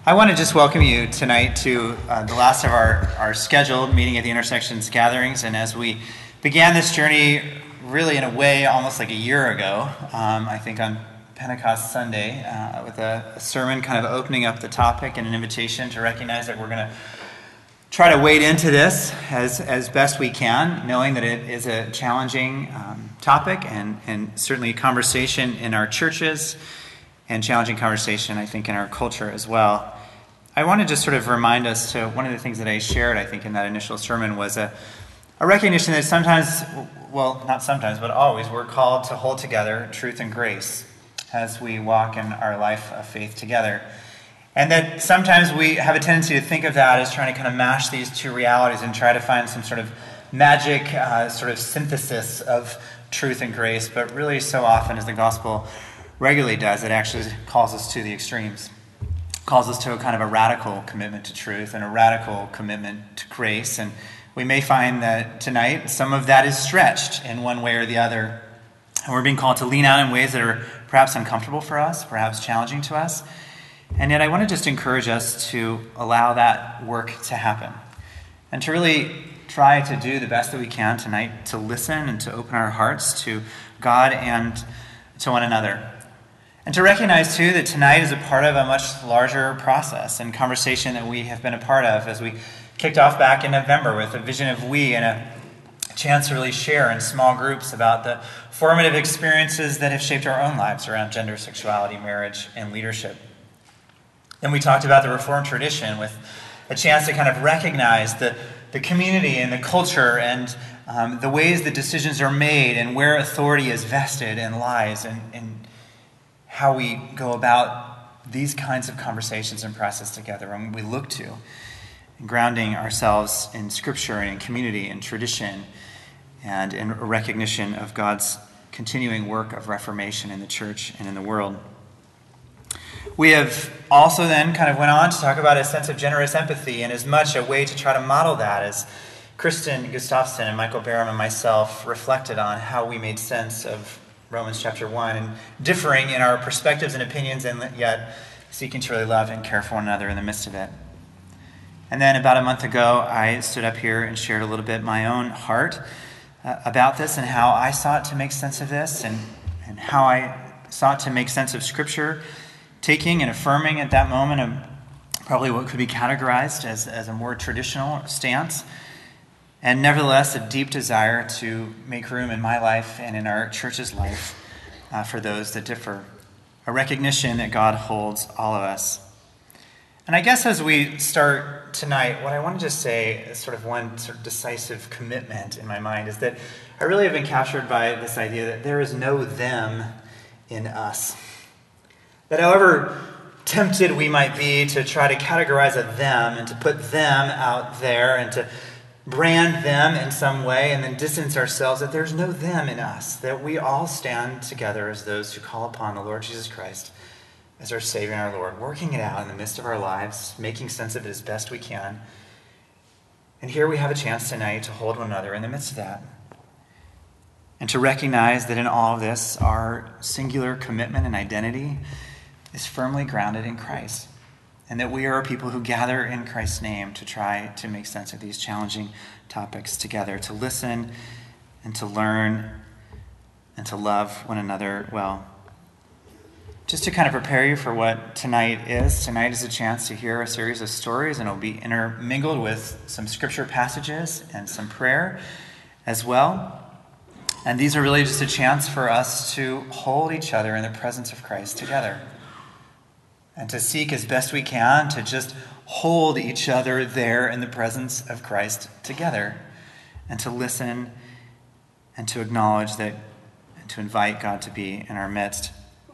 I want to just welcome you tonight to the last of our scheduled Meeting at the Intersections gatherings. And as we began this journey, really in a way, almost like a year ago, I think on Pentecost Sunday, with a sermon kind of opening up the topic and an invitation to recognize that we're going to try to wade into this as best we can, knowing that it is a challenging topic and certainly a conversation in our churches and challenging conversation, I think, in our culture as well. I want to just sort of remind us to one of the things that I shared, I think, in that initial sermon was a recognition that sometimes, well, not sometimes, but always, we're called to hold together truth and grace as we walk in our life of faith together. And that sometimes we have a tendency to think of that as trying to kind of mash these two realities and try to find some sort of magic sort of synthesis of truth and grace, but really so often, as the gospel regularly does, it actually calls us to the extremes. It calls us to a kind of a radical commitment to truth and a radical commitment to grace. And we may find that tonight some of that is stretched in one way or the other. And we're being called to lean out in ways that are perhaps uncomfortable for us, perhaps challenging to us. And yet I want to just encourage us to allow that work to happen and to really try to do the best that we can tonight to listen and to open our hearts to God and to one another. And to recognize, too, that tonight is a part of a much larger process and conversation that we have been a part of as we kicked off back in November with a vision of we and a chance to really share in small groups about the formative experiences that have shaped our own lives around gender, sexuality, marriage, and leadership. Then we talked about the Reformed tradition with a chance to kind of recognize the community and the culture and the ways that decisions are made and where authority is vested and lies and how we go about these kinds of conversations and process together, and we look to and grounding ourselves in Scripture and in community and tradition and in recognition of God's continuing work of reformation in the church and in the world. We have also then kind of went on to talk about a sense of generous empathy, and as much a way to try to model that as Kristen Gustafson and Michael Barham and myself reflected on how we made sense of Romans chapter 1 and differing in our perspectives and opinions and yet seeking to really love and care for one another in the midst of it. And then about a month ago, I stood up here and shared a little bit my own heart about this and how I sought to make sense of this and how I sought to make sense of Scripture, taking and affirming at that moment of probably what could be categorized as a more traditional stance, and nevertheless a deep desire to make room in my life and in our church's life for those that differ, a recognition that God holds all of us. And I guess as we start tonight, what I want to just say is sort of one sort of decisive commitment in my mind is that I really have been captured by this idea that there is no them in us. That however tempted we might be to try to categorize a them and to put them out there and to brand them in some way and then distance ourselves, that there's no them in us, that we all stand together as those who call upon the Lord Jesus Christ as our Savior and our Lord, working it out in the midst of our lives, making sense of it as best we can. And here we have a chance tonight to hold one another in the midst of that and to recognize that in all of this, our singular commitment and identity is firmly grounded in Christ, and that we are a people who gather in Christ's name to try to make sense of these challenging topics together, to listen and to learn and to love one another well. Just to kind of prepare you for what tonight is a chance to hear a series of stories, and it'll be intermingled with some scripture passages and some prayer as well. And these are really just a chance for us to hold each other in the presence of Christ together, and to seek as best we can to just hold each other there in the presence of Christ together, and to listen and to acknowledge that, and to invite God to be in our midst.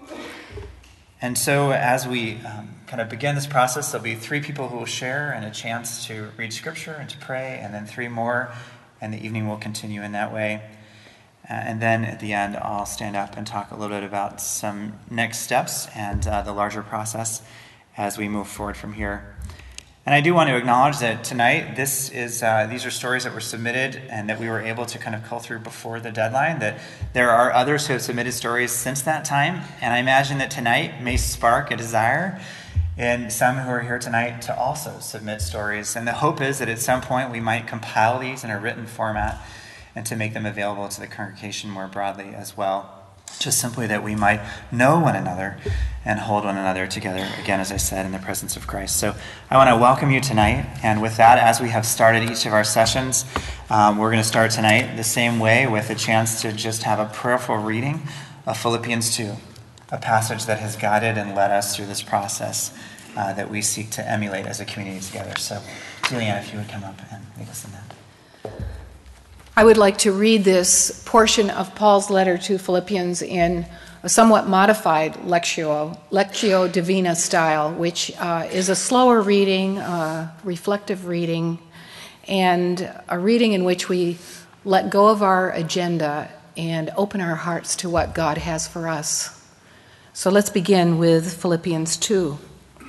And so as we kind of begin this process, there'll be 3 people who will share and a chance to read Scripture and to pray, and then 3 more, and the evening will continue in that way. And then at the end, I'll stand up and talk a little bit about some next steps and the larger process as we move forward from here. And I do want to acknowledge that tonight, these are stories that were submitted and that we were able to kind of cull through before the deadline, that there are others who have submitted stories since that time. And I imagine that tonight may spark a desire and some who are here tonight to also submit stories. And the hope is that at some point we might compile these in a written format and to make them available to the congregation more broadly as well. Just simply that we might know one another and hold one another together, again, as I said, in the presence of Christ. So I want to welcome you tonight. And with that, as we have started each of our sessions, we're going to start tonight the same way with a chance to just have a prayerful reading of Philippians 2, a passage that has guided and led us through this process that we seek to emulate as a community together. So, Julianne, if you would come up and lead us in that. I would like to read this portion of Paul's letter to Philippians in a somewhat modified Lectio Divina style, which is a slower reading, reflective reading, and a reading in which we let go of our agenda and open our hearts to what God has for us. So let's begin with Philippians 2.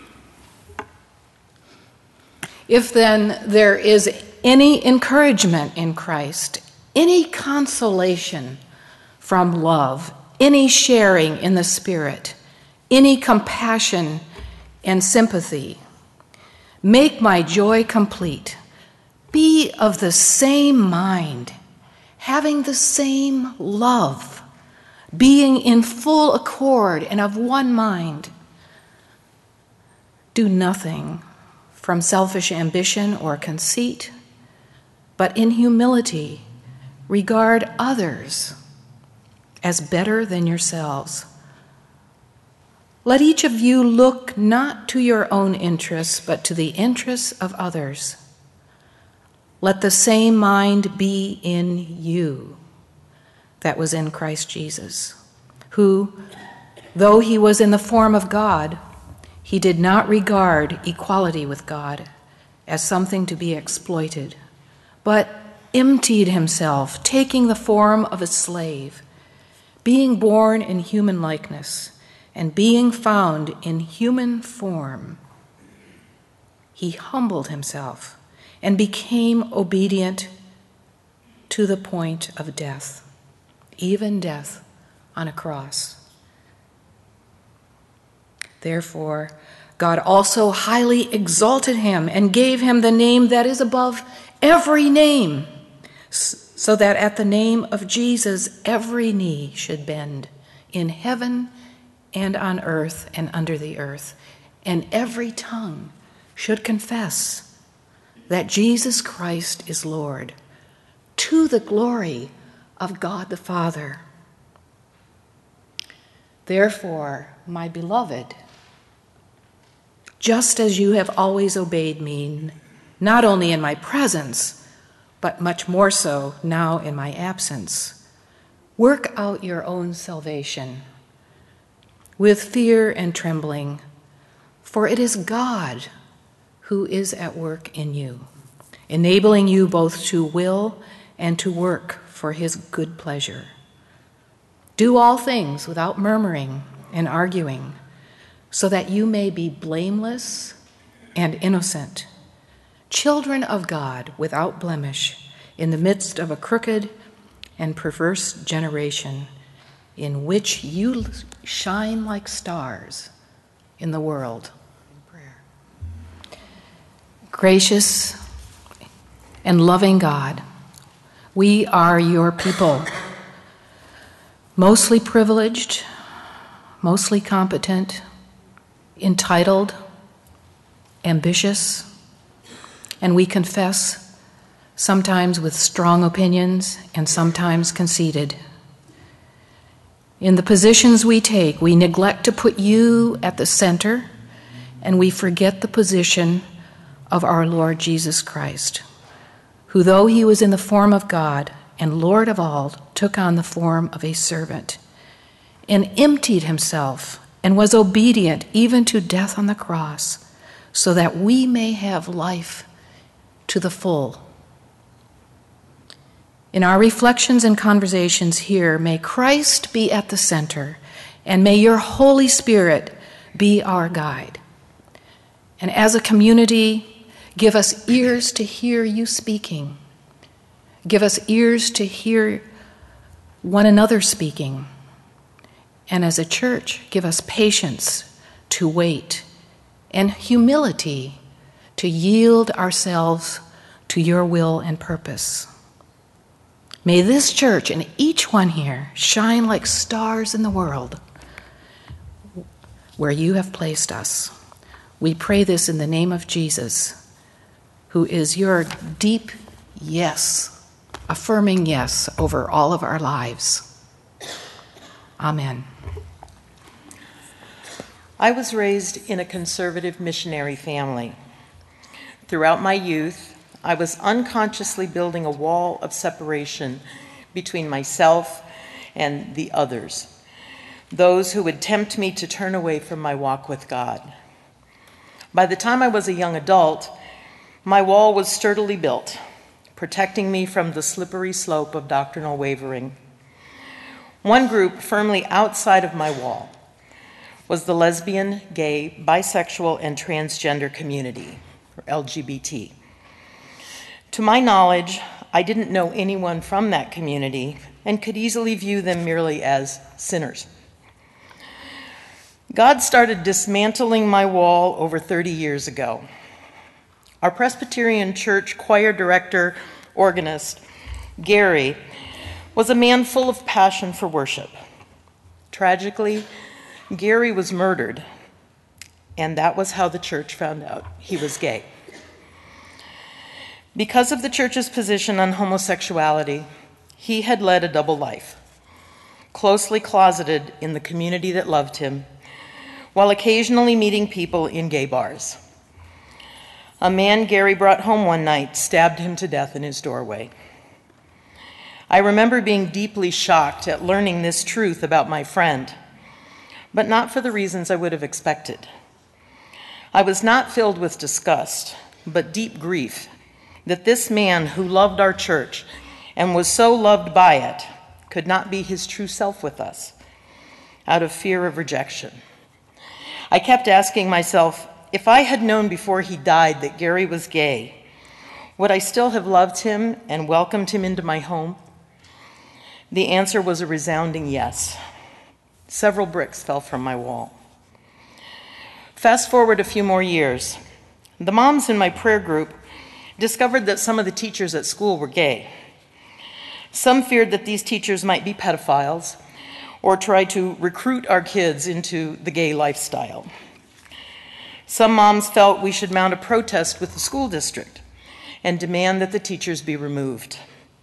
If then there is any encouragement in Christ, any consolation from love, any sharing in the Spirit, any compassion and sympathy, make my joy complete. Be of the same mind, having the same love, being in full accord and of one mind. Do nothing from selfish ambition or conceit, but in humility regard others as better than yourselves. Let each of you look not to your own interests, but to the interests of others. Let the same mind be in you that was in Christ Jesus, who, though he was in the form of God, he did not regard equality with God as something to be exploited, but emptied himself, taking the form of a slave, being born in human likeness, and being found in human form. He humbled himself and became obedient to the point of death, even death on a cross. Therefore, God also highly exalted him and gave him the name that is above every name, so that at the name of Jesus every knee should bend in heaven and on earth and under the earth, and every tongue should confess that Jesus Christ is Lord, to the glory of God the Father. Therefore, my beloved, just as you have always obeyed me, not only in my presence, but much more so now in my absence, work out your own salvation with fear and trembling, for it is God who is at work in you, enabling you both to will and to work for his good pleasure. Do all things without murmuring and arguing, so that you may be blameless and innocent, children of God without blemish, in the midst of a crooked and perverse generation, in which you shine like stars in the world. Gracious and loving God, we are your people, mostly privileged, mostly competent, entitled, ambitious, and we confess, sometimes with strong opinions and sometimes conceited. In the positions we take, we neglect to put you at the center, and we forget the position of our Lord Jesus Christ, who, though he was in the form of God and Lord of all, took on the form of a servant and emptied himself and was obedient even to death on the cross, so that we may have life to the full. In our reflections and conversations here, may Christ be at the center, and may your Holy Spirit be our guide. And as a community, give us ears to hear you speaking. Give us ears to hear one another speaking. And as a church, give us patience to wait and humility to yield ourselves to your will and purpose. May this church and each one here shine like stars in the world where you have placed us. We pray this in the name of Jesus, who is your deep yes, affirming yes over all of our lives. Amen. I was raised in a conservative missionary family. Throughout my youth, I was unconsciously building a wall of separation between myself and the others, those who would tempt me to turn away from my walk with God. By the time I was a young adult, my wall was sturdily built, protecting me from the slippery slope of doctrinal wavering. One group firmly outside of my wall was the lesbian, gay, bisexual, and transgender community, or LGBT. To my knowledge, I didn't know anyone from that community and could easily view them merely as sinners. God started dismantling my wall over 30 years ago. Our Presbyterian Church choir director, organist, Gary, was a man full of passion for worship. Tragically, Gary was murdered, and that was how the church found out he was gay. Because of the church's position on homosexuality, he had led a double life, closely closeted in the community that loved him, while occasionally meeting people in gay bars. A man Gary brought home one night stabbed him to death in his doorway. I remember being deeply shocked at learning this truth about my friend, but not for the reasons I would have expected. I was not filled with disgust, but deep grief that this man who loved our church and was so loved by it could not be his true self with us, out of fear of rejection. I kept asking myself, if I had known before he died that Gary was gay, would I still have loved him and welcomed him into my home? The answer was a resounding yes. Several bricks fell from my wall. Fast forward a few more years. The moms in my prayer group discovered that some of the teachers at school were gay. Some feared that these teachers might be pedophiles or try to recruit our kids into the gay lifestyle. Some moms felt we should mount a protest with the school district and demand that the teachers be removed.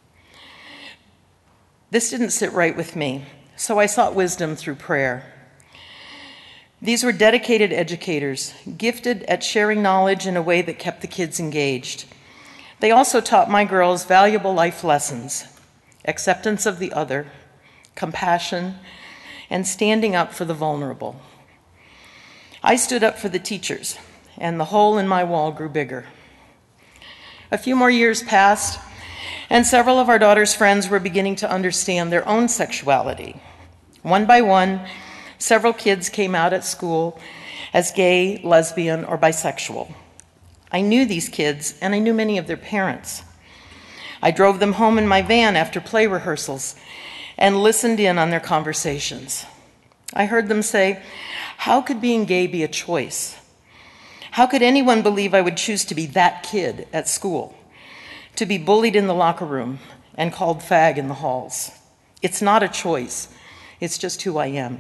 This didn't sit right with me, so I sought wisdom through prayer. These were dedicated educators, gifted at sharing knowledge in a way that kept the kids engaged. They also taught my girls valuable life lessons: acceptance of the other, compassion, and standing up for the vulnerable. I stood up for the teachers, and the hole in my wall grew bigger. A few more years passed, and several of our daughter's friends were beginning to understand their own sexuality. One by one, several kids came out at school as gay, lesbian, or bisexual. I knew these kids, and I knew many of their parents. I drove them home in my van after play rehearsals and listened in on their conversations. I heard them say, "How could being gay be a choice? How could anyone believe I would choose to be that kid at school, to be bullied in the locker room and called fag in the halls? It's not a choice. It's just who I am."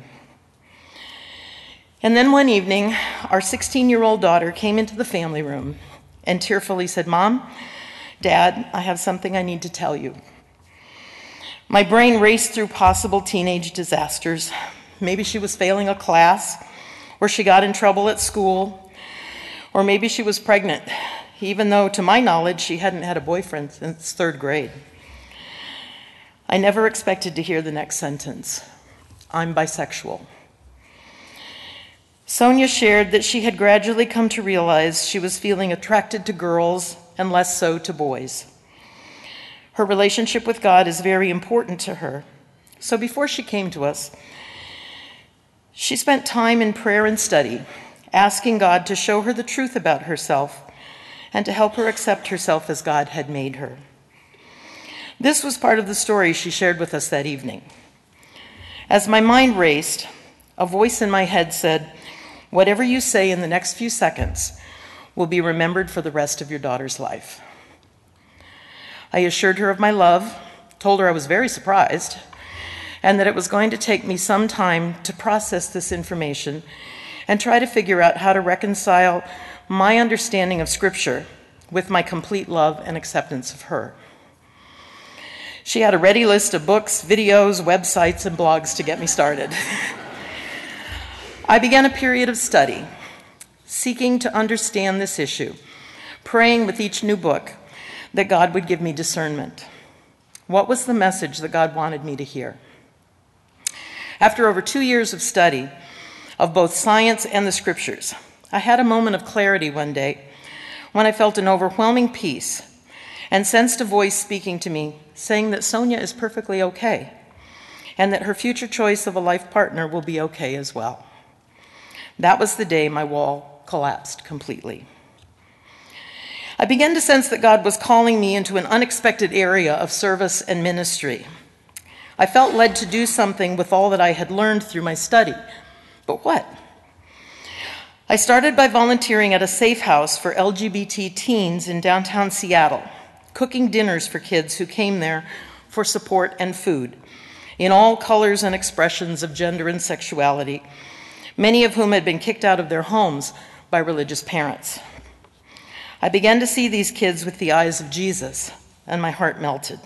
And then one evening, our 16-year-old daughter came into the family room and tearfully said, "Mom, Dad, I have something I need to tell you." My brain raced through possible teenage disasters. Maybe she was failing a class, or she got in trouble at school, or maybe she was pregnant, even though, to my knowledge, she hadn't had a boyfriend since third grade. I never expected to hear the next sentence: "I'm bisexual." Sonia shared that she had gradually come to realize she was feeling attracted to girls and less so to boys. Her relationship with God is very important to her. So before she came to us, she spent time in prayer and study, asking God to show her the truth about herself and to help her accept herself as God had made her. This was part of the story she shared with us that evening. As my mind raced, a voice in my head said, Whatever you say in the next few seconds will be remembered for the rest of your daughter's life. I assured her of my love, told her I was very surprised, and that it was going to take me some time to process this information and try to figure out how to reconcile my understanding of Scripture with my complete love and acceptance of her. She had a ready list of books, videos, websites, and blogs to get me started. I began a period of study, seeking to understand this issue, praying with each new book that God would give me discernment. What was the message that God wanted me to hear? After over 2 years of study of both science and the Scriptures, I had a moment of clarity one day when I felt an overwhelming peace and sensed a voice speaking to me saying that Sonia is perfectly okay and that her future choice of a life partner will be okay as well. That was the day my wall collapsed completely. I began to sense that God was calling me into an unexpected area of service and ministry. I felt led to do something with all that I had learned through my study. But what? I started by volunteering at a safe house for LGBT teens in downtown Seattle, cooking dinners for kids who came there for support and food, in all colors and expressions of gender and sexuality, many of whom had been kicked out of their homes by religious parents. I began to see these kids with the eyes of Jesus, and my heart melted.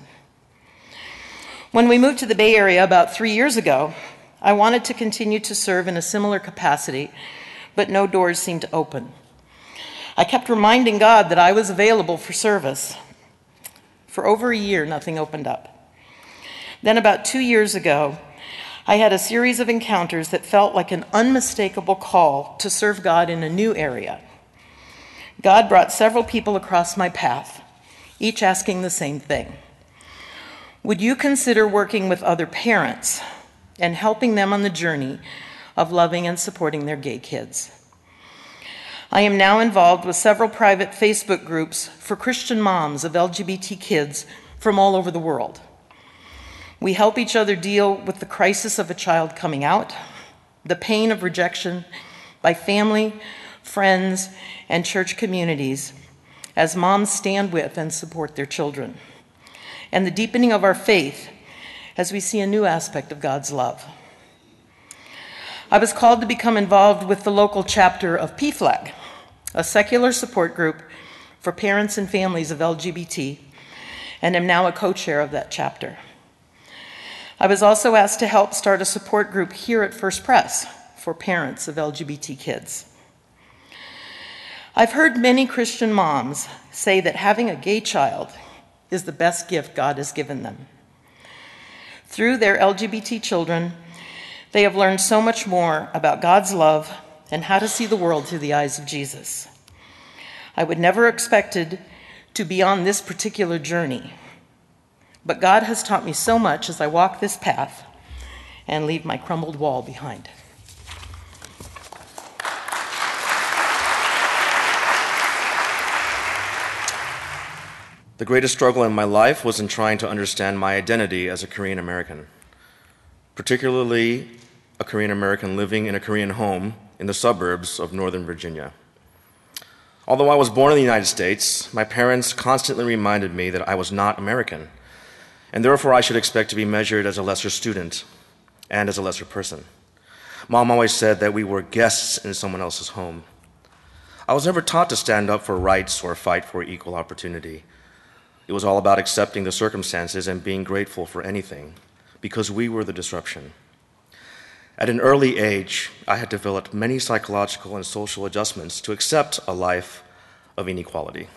When we moved to the Bay Area about 3 years ago, I wanted to continue to serve in a similar capacity, but no doors seemed to open. I kept reminding God that I was available for service. For over a year, nothing opened up. Then about 2 years ago, I had a series of encounters that felt like an unmistakable call to serve God in a new area. God brought several people across my path, each asking the same thing. Would you consider working with other parents and helping them on the journey of loving and supporting their gay kids? I am now involved with several private Facebook groups for Christian moms of LGBT kids from all over the world. We help each other deal with the crisis of a child coming out, the pain of rejection by family, friends, and church communities as moms stand with and support their children, and the deepening of our faith as we see a new aspect of God's love. I was called to become involved with the local chapter of PFLAG, a secular support group for parents and families of LGBT, and am now a co-chair of that chapter. I was also asked to help start a support group here at First Press for parents of LGBT kids. I've heard many Christian moms say that having a gay child is the best gift God has given them. Through their LGBT children, they have learned so much more about God's love and how to see the world through the eyes of Jesus. I would never expected to be on this particular journey, but God has taught me so much as I walk this path and leave my crumbled wall behind. The greatest struggle in my life was in trying to understand my identity as a Korean American, particularly a Korean American living in a Korean home in the suburbs of Northern Virginia. Although I was born in the United States, my parents constantly reminded me that I was not American, and therefore I should expect to be measured as a lesser student and as a lesser person. Mom always said that we were guests in someone else's home. I was never taught to stand up for rights or fight for equal opportunity. It was all about accepting the circumstances and being grateful for anything, because we were the disruption. At an early age, I had developed many psychological and social adjustments to accept a life of inequality.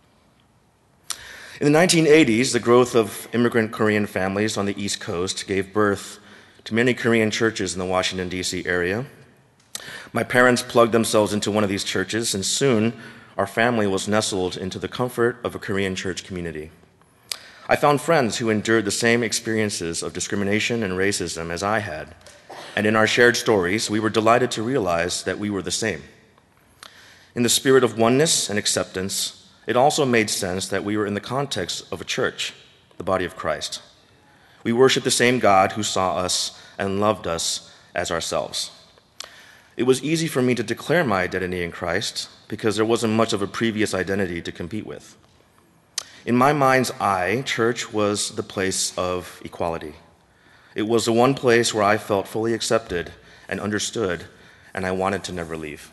In the 1980s, the growth of immigrant Korean families on the East Coast gave birth to many Korean churches in the Washington, D.C. area. My parents plugged themselves into one of these churches, and soon our family was nestled into the comfort of a Korean church community. I found friends who endured the same experiences of discrimination and racism as I had, and in our shared stories, we were delighted to realize that we were the same. In the spirit of oneness and acceptance, it also made sense that we were in the context of a church, the body of Christ. We worship the same God who saw us and loved us as ourselves. It was easy for me to declare my identity in Christ because there wasn't much of a previous identity to compete with. In my mind's eye, church was the place of equality. It was the one place where I felt fully accepted and understood, and I wanted to never leave.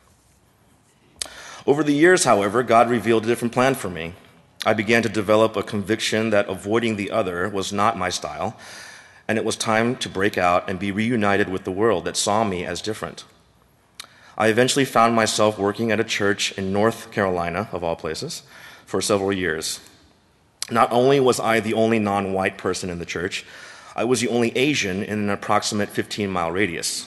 Over the years, however, God revealed a different plan for me. I began to develop a conviction that avoiding the other was not my style, and it was time to break out and be reunited with the world that saw me as different. I eventually found myself working at a church in North Carolina, of all places, for several years. Not only was I the only non-white person in the church, I was the only Asian in an approximate 15-mile radius.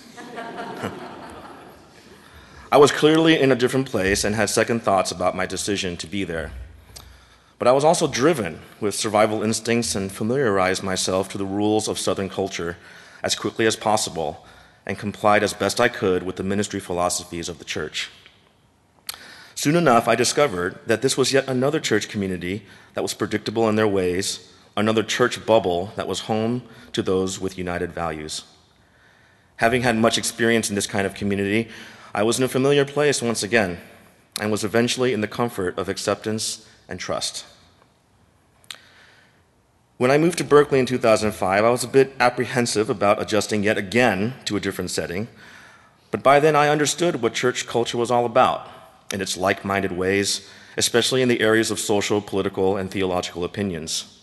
I was clearly in a different place and had second thoughts about my decision to be there. But I was also driven with survival instincts and familiarized myself to the rules of Southern culture as quickly as possible and complied as best I could with the ministry philosophies of the church. Soon enough, I discovered that this was yet another church community that was predictable in their ways, another church bubble that was home to those with united values. Having had much experience in this kind of community, I was in a familiar place once again and was eventually in the comfort of acceptance and trust. When I moved to Berkeley in 2005, I was a bit apprehensive about adjusting yet again to a different setting, but by then I understood what church culture was all about in its like-minded ways, especially in the areas of social, political, and theological opinions.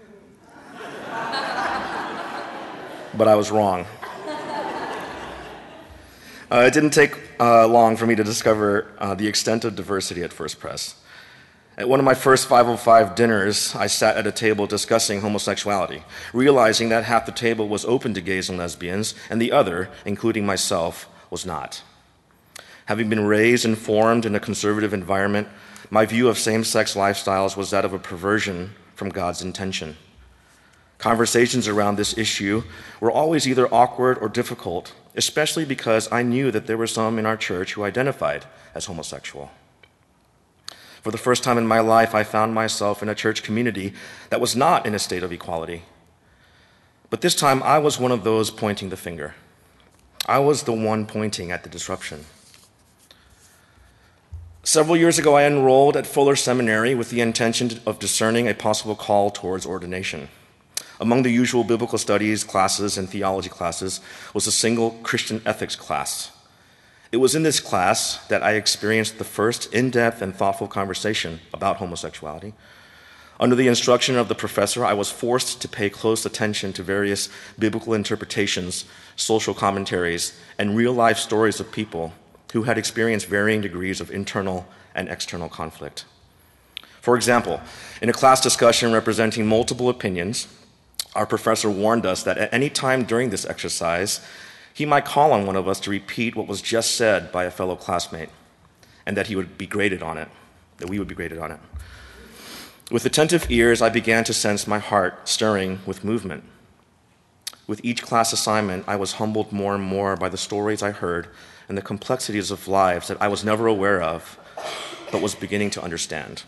But I was wrong. It didn't take long for me to discover the extent of diversity at First Pres. At one of my first 505 dinners, I sat at a table discussing homosexuality, realizing that half the table was open to gays and lesbians, and the other, including myself, was not. Having been raised and formed in a conservative environment, my view of same-sex lifestyles was that of a perversion from God's intention. Conversations around this issue were always either awkward or difficult, especially because I knew that there were some in our church who identified as homosexual. For the first time in my life, I found myself in a church community that was not in a state of equality. But this time, I was one of those pointing the finger. I was the one pointing at the disruption. Several years ago, I enrolled at Fuller Seminary with the intention of discerning a possible call towards ordination. Among the usual biblical studies classes and theology classes was a single Christian ethics class. It was in this class that I experienced the first in-depth and thoughtful conversation about homosexuality. Under the instruction of the professor, I was forced to pay close attention to various biblical interpretations, social commentaries, and real-life stories of people who had experienced varying degrees of internal and external conflict. For example, in a class discussion representing multiple opinions, our professor warned us that at any time during this exercise, he might call on one of us to repeat what was just said by a fellow classmate, and that he would be graded on it, that we would be graded on it. With attentive ears, I began to sense my heart stirring with movement. With each class assignment, I was humbled more and more by the stories I heard and the complexities of lives that I was never aware of, but was beginning to understand.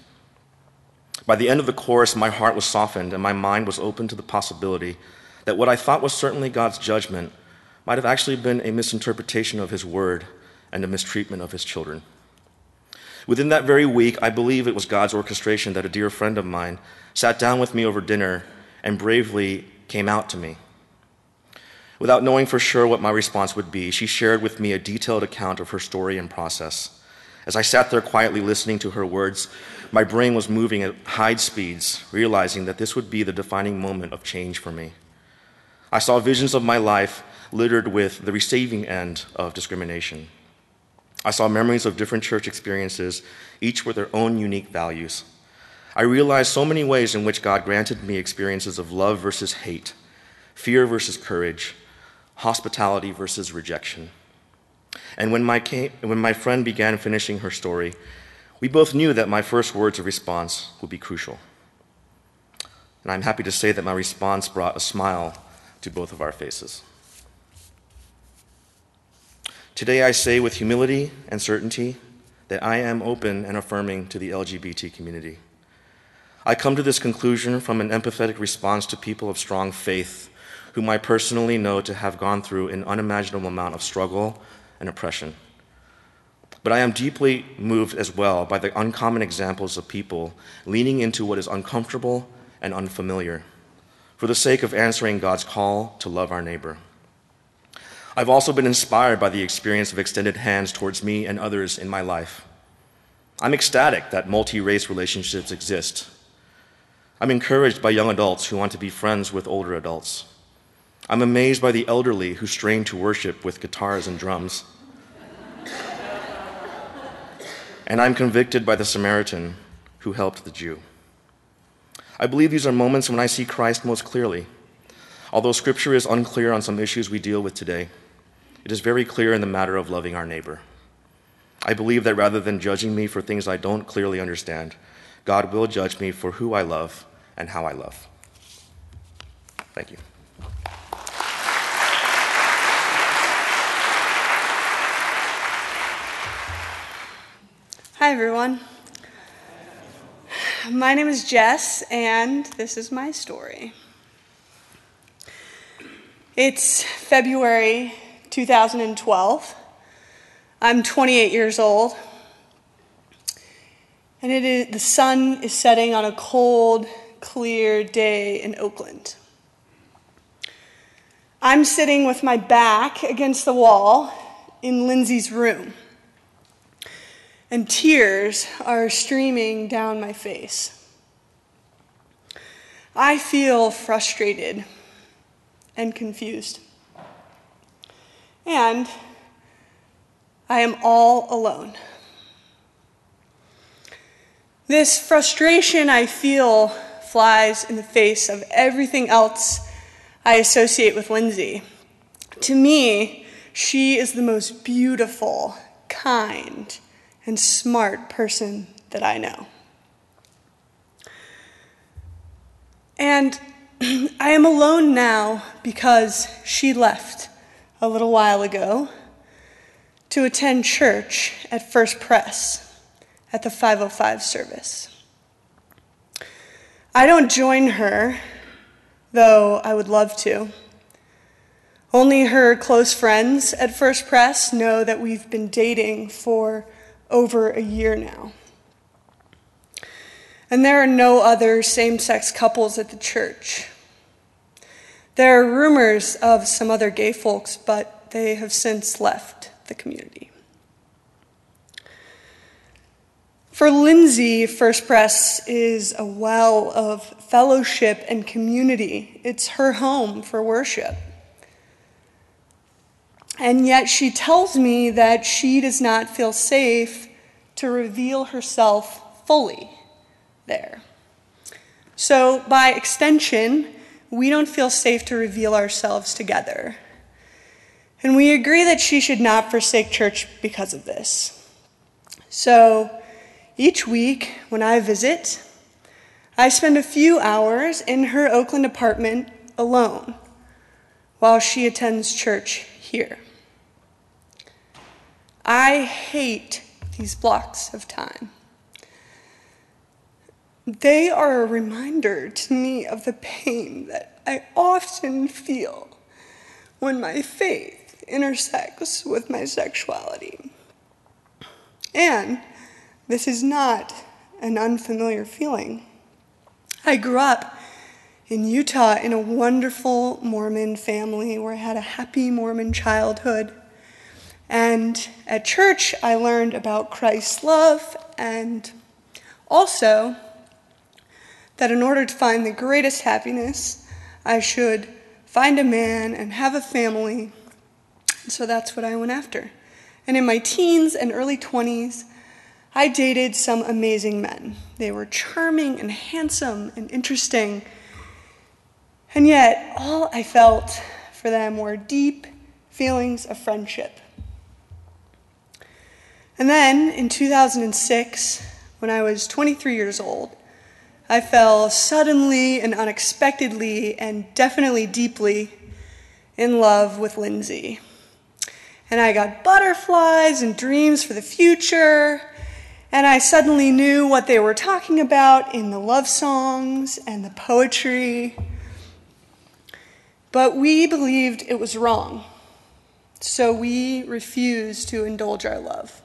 By the end of the course, my heart was softened and my mind was open to the possibility that what I thought was certainly God's judgment might have actually been a misinterpretation of His word and a mistreatment of His children. Within that very week, I believe it was God's orchestration that a dear friend of mine sat down with me over dinner and bravely came out to me. Without knowing for sure what my response would be, she shared with me a detailed account of her story and process. As I sat there quietly listening to her words, my brain was moving at high speeds, realizing that this would be the defining moment of change for me. I saw visions of my life littered with the receiving end of discrimination. I saw memories of different church experiences, each with their own unique values. I realized so many ways in which God granted me experiences of love versus hate, fear versus courage, hospitality versus rejection. And when my friend began finishing her story, we both knew that my first words of response would be crucial. And I'm happy to say that my response brought a smile to both of our faces. Today I say with humility and certainty that I am open and affirming to the LGBT community. I come to this conclusion from an empathetic response to people of strong faith whom I personally know to have gone through an unimaginable amount of struggle and oppression. But I am deeply moved as well by the uncommon examples of people leaning into what is uncomfortable and unfamiliar for the sake of answering God's call to love our neighbor. I've also been inspired by the experience of extended hands towards me and others in my life. I'm ecstatic that multi-race relationships exist. I'm encouraged by young adults who want to be friends with older adults. I'm amazed by the elderly who strain to worship with guitars and drums. And I'm convicted by the Samaritan who helped the Jew. I believe these are moments when I see Christ most clearly. Although Scripture is unclear on some issues we deal with today, it is very clear in the matter of loving our neighbor. I believe that rather than judging me for things I don't clearly understand, God will judge me for who I love and how I love. Thank you. Hi, everyone. My name is Jess, and this is my story. It's February 2012. I'm 28 years old, and the sun is setting on a cold, clear day in Oakland. I'm sitting with my back against the wall in Lindsay's room, and tears are streaming down my face. I feel frustrated and confused, and I am all alone. This frustration I feel flies in the face of everything else I associate with Lindsay. To me, she is the most beautiful, kind, and smart person that I know. And I am alone now because she left a little while ago to attend church at First Pres at the 5:05 service. I don't join her, though I would love to. Only her close friends at First Pres know that we've been dating for over a year now. And there are no other same-sex couples at the church. There are rumors of some other gay folks, but they have since left the community. For Lindsay, First Pres is a well of fellowship and community. It's her home for worship. And yet she tells me that she does not feel safe to reveal herself fully there. So by extension, we don't feel safe to reveal ourselves together. And we agree that she should not forsake church because of this. So each week when I visit, I spend a few hours in her Oakland apartment alone while she attends church here. I hate these blocks of time. They are a reminder to me of the pain that I often feel when my faith intersects with my sexuality. And this is not an unfamiliar feeling. I grew up in Utah in a wonderful Mormon family where I had a happy Mormon childhood. And at church, I learned about Christ's love and also that in order to find the greatest happiness, I should find a man and have a family. So that's what I went after. And in my teens and early 20s, I dated some amazing men. They were charming and handsome and interesting. And yet, all I felt for them were deep feelings of friendship. And then, in 2006, when I was 23 years old, I fell suddenly and unexpectedly and definitely deeply in love with Lindsay. And I got butterflies and dreams for the future, and I suddenly knew what they were talking about in the love songs and the poetry. But we believed it was wrong. so we refused to indulge our love.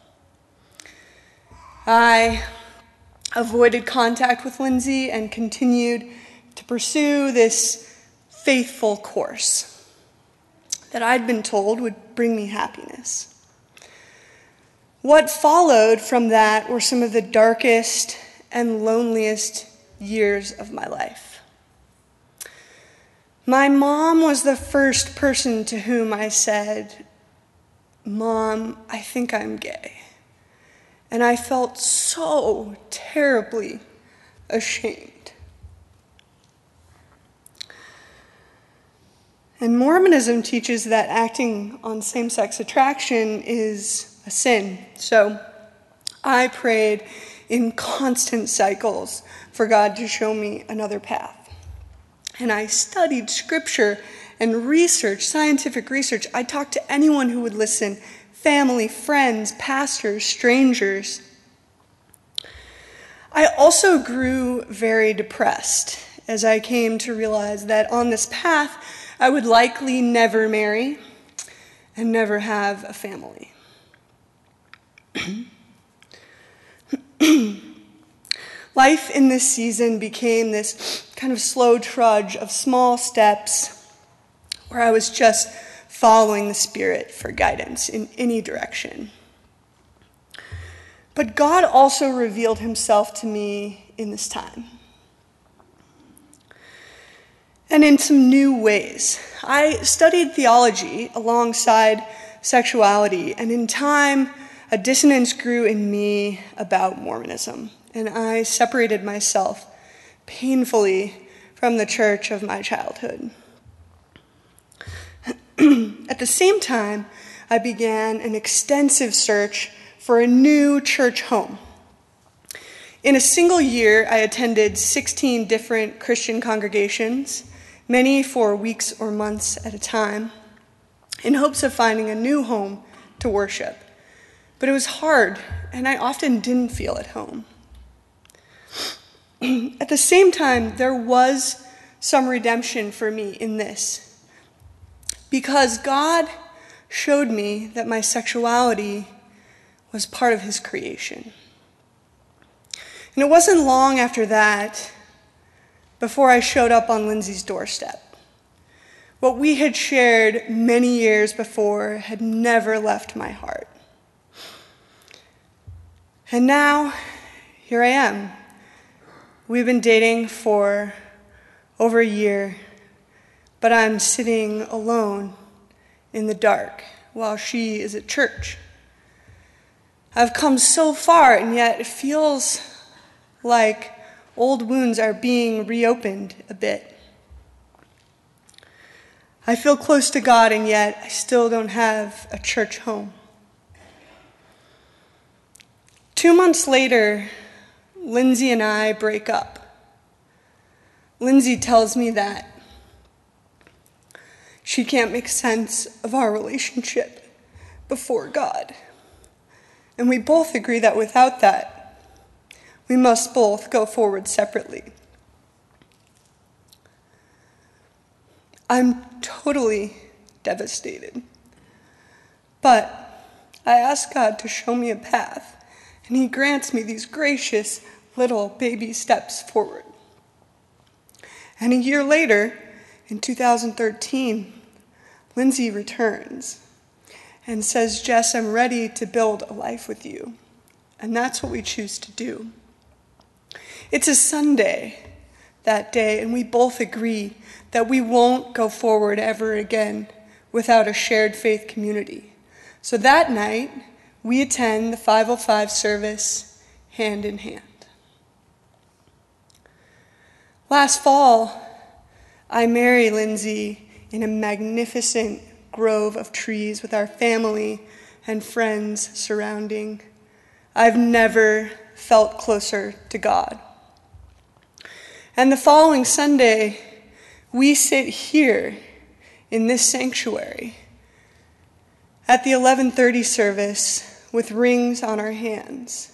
I avoided contact with Lindsay and continued to pursue this faithful course that I'd been told would bring me happiness. What followed from that were some of the darkest and loneliest years of my life. My mom was the first person to whom I said, "Mom, I think I'm gay." And I felt so terribly ashamed. And Mormonism teaches that acting on same-sex attraction is a sin. So I prayed in constant cycles for God to show me another path. And I studied scripture and research, scientific research. I talked to anyone who would listen, family, friends, pastors, strangers. I also grew very depressed as I came to realize that on this path, I would likely never marry and never have a family. Life in this season became this kind of slow trudge of small steps where I was just following the Spirit for guidance in any direction. But God also revealed himself to me in this time. And in some new ways. I studied theology alongside sexuality, and in time, a dissonance grew in me about Mormonism, and I separated myself painfully from the church of my childhood. At the same time, I began an extensive search for a new church home. In a single year, I attended 16 different Christian congregations, many for weeks or months at a time, in hopes of finding a new home to worship. But it was hard, and I often didn't feel at home. At the same time, there was some redemption for me in this, because God showed me that my sexuality was part of his creation. And it wasn't long after that before I showed up on Lindsay's doorstep. What we had shared many years before had never left my heart. And now, here I am. We've been dating for over a year, but I'm sitting alone in the dark while she is at church. I've come so far, and yet it feels like old wounds are being reopened a bit. I feel close to God, and yet I still don't have a church home. 2 months later, Lindsay and I break up. Lindsay tells me that she can't make sense of our relationship before God. And we both agree that without that, we must both go forward separately. I'm totally devastated. But I ask God to show me a path, and he grants me these gracious little baby steps forward. And a year later, in 2013, Lindsay returns and says, "Jess, I'm ready to build a life with you." And that's what we choose to do. It's a Sunday that day, and we both agree that we won't go forward ever again without a shared faith community. So that night, we attend the 505 service hand in hand. Last fall, I marry Lindsay in a magnificent grove of trees with our family and friends surrounding. I've never felt closer to God. And the following Sunday, we sit here in this sanctuary at the 11:30 service with rings on our hands.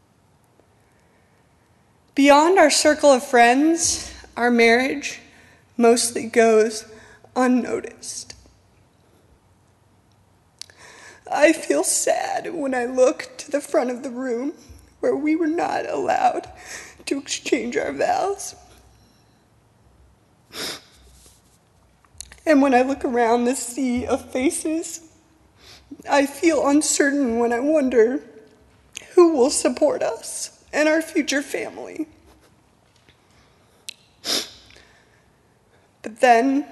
Beyond our circle of friends, our marriage mostly goes unnoticed. I feel sad when I look to the front of the room where we were not allowed to exchange our vows. And when I look around the sea of faces, I feel uncertain when I wonder who will support us and our future family. But then,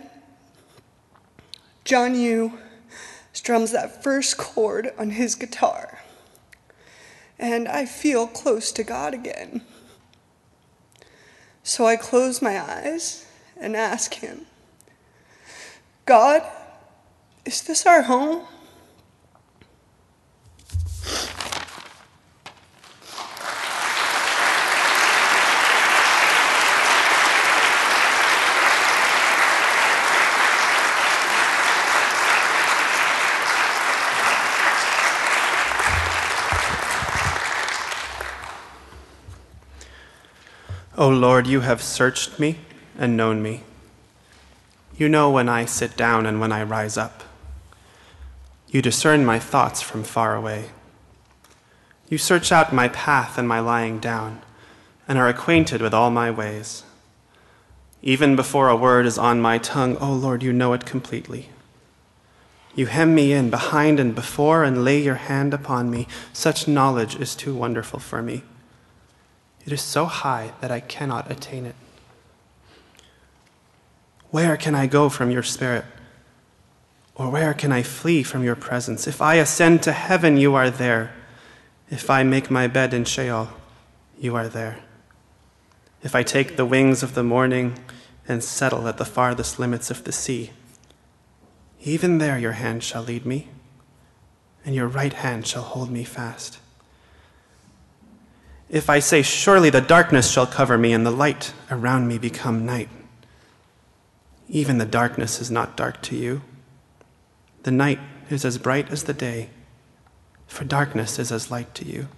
John Yu strums that first chord on his guitar, and I feel close to God again. So I close my eyes and ask him, God, is this our home? O Lord, you have searched me and known me. You know when I sit down and when I rise up. You discern my thoughts from far away. You search out my path and my lying down, and are acquainted with all my ways. Even before a word is on my tongue, O Lord, you know it completely. You hem me in behind and before and lay your hand upon me. Such knowledge is too wonderful for me. It is so high that I cannot attain it. Where can I go from your spirit? Or where can I flee from your presence? If I ascend to heaven, you are there. If I make my bed in Sheol, you are there. If I take the wings of the morning and settle at the farthest limits of the sea, even there your hand shall lead me, and your right hand shall hold me fast. If I say, surely the darkness shall cover me, and the light around me become night, even the darkness is not dark to you. The night is as bright as the day, for darkness is as light to you.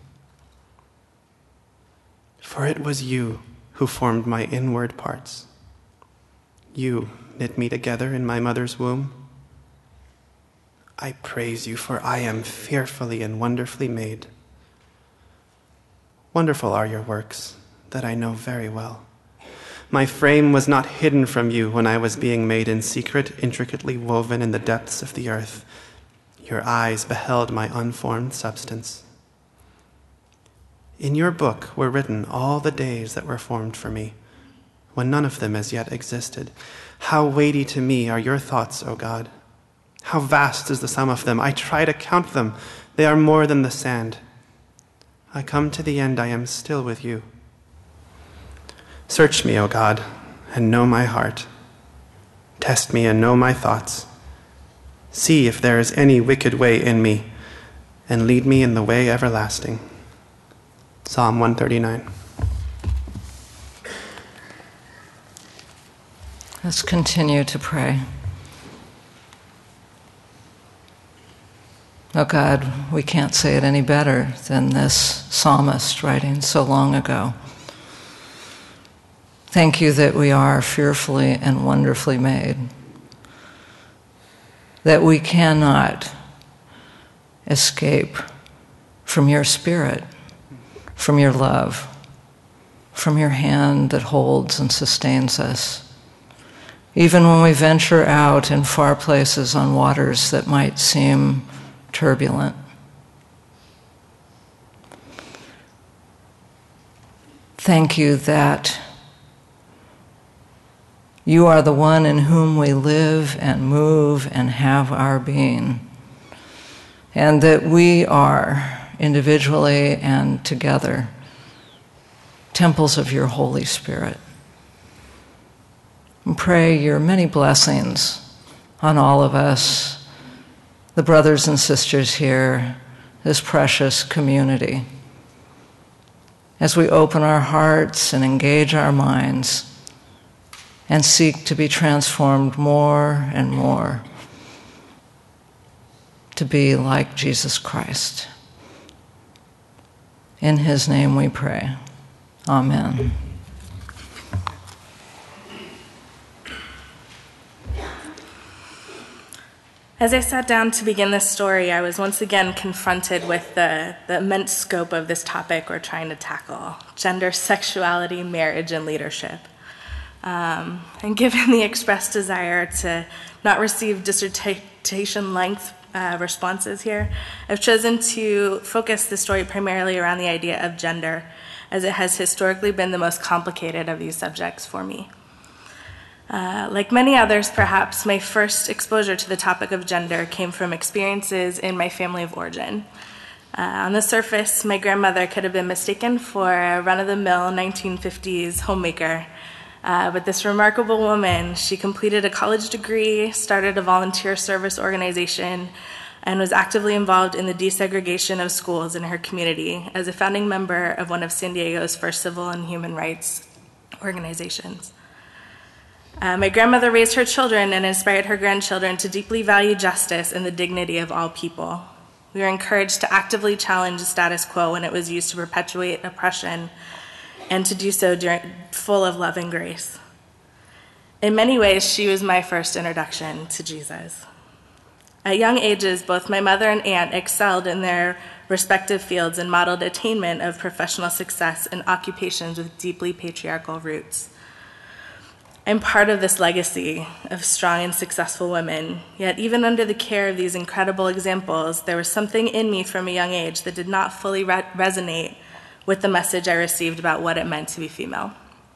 For it was you who formed my inward parts. You knit me together in my mother's womb. I praise you, for I am fearfully and wonderfully made. Wonderful are your works, that I know very well. My frame was not hidden from you when I was being made in secret, intricately woven in the depths of the earth. Your eyes beheld my unformed substance. In your book were written all the days that were formed for me, when none of them as yet existed. How weighty to me are your thoughts, O God! How vast is the sum of them! I try to count them. They are more than the sand. I come to the end, I am still with you. Search me, O God, and know my heart. Test me and know my thoughts. See if there is any wicked way in me, and lead me in the way everlasting. Psalm 139. Let's continue to pray. Oh God, we can't say it any better than this psalmist writing so long ago. Thank you that we are fearfully and wonderfully made, that we cannot escape from your spirit, from your love, from your hand that holds and sustains us. Even when we venture out in far places on waters that might seem turbulent. Thank you that you are the one in whom we live and move and have our being, and that we are, individually and together, temples of your Holy Spirit. And pray your many blessings on all of us, the brothers and sisters here, this precious community, as we open our hearts and engage our minds and seek to be transformed more and more to be like Jesus Christ. In his name we pray. Amen. As I sat down to begin this story, I was once again confronted with the immense scope of this topic we're trying to tackle: gender, sexuality, marriage, and leadership. And given the expressed desire to not receive dissertation-length responses here, I've chosen to focus the story primarily around the idea of gender, as it has historically been the most complicated of these subjects for me. Like many others, perhaps, my first exposure to the topic of gender came from experiences in my family of origin. On the surface, my grandmother could have been mistaken for a run-of-the-mill 1950s homemaker. But this remarkable woman, she completed a college degree, started a volunteer service organization, and was actively involved in the desegregation of schools in her community as a founding member of one of San Diego's first civil and human rights organizations. My grandmother raised her children and inspired her grandchildren to deeply value justice and the dignity of all people. We were encouraged to actively challenge the status quo when it was used to perpetuate oppression, and to do so full of love and grace. In many ways, she was my first introduction to Jesus. At young ages, both my mother and aunt excelled in their respective fields and modeled attainment of professional success in occupations with deeply patriarchal roots. I'm part of this legacy of strong and successful women, yet even under the care of these incredible examples, there was something in me from a young age that did not fully resonate with the message I received about what it meant to be female.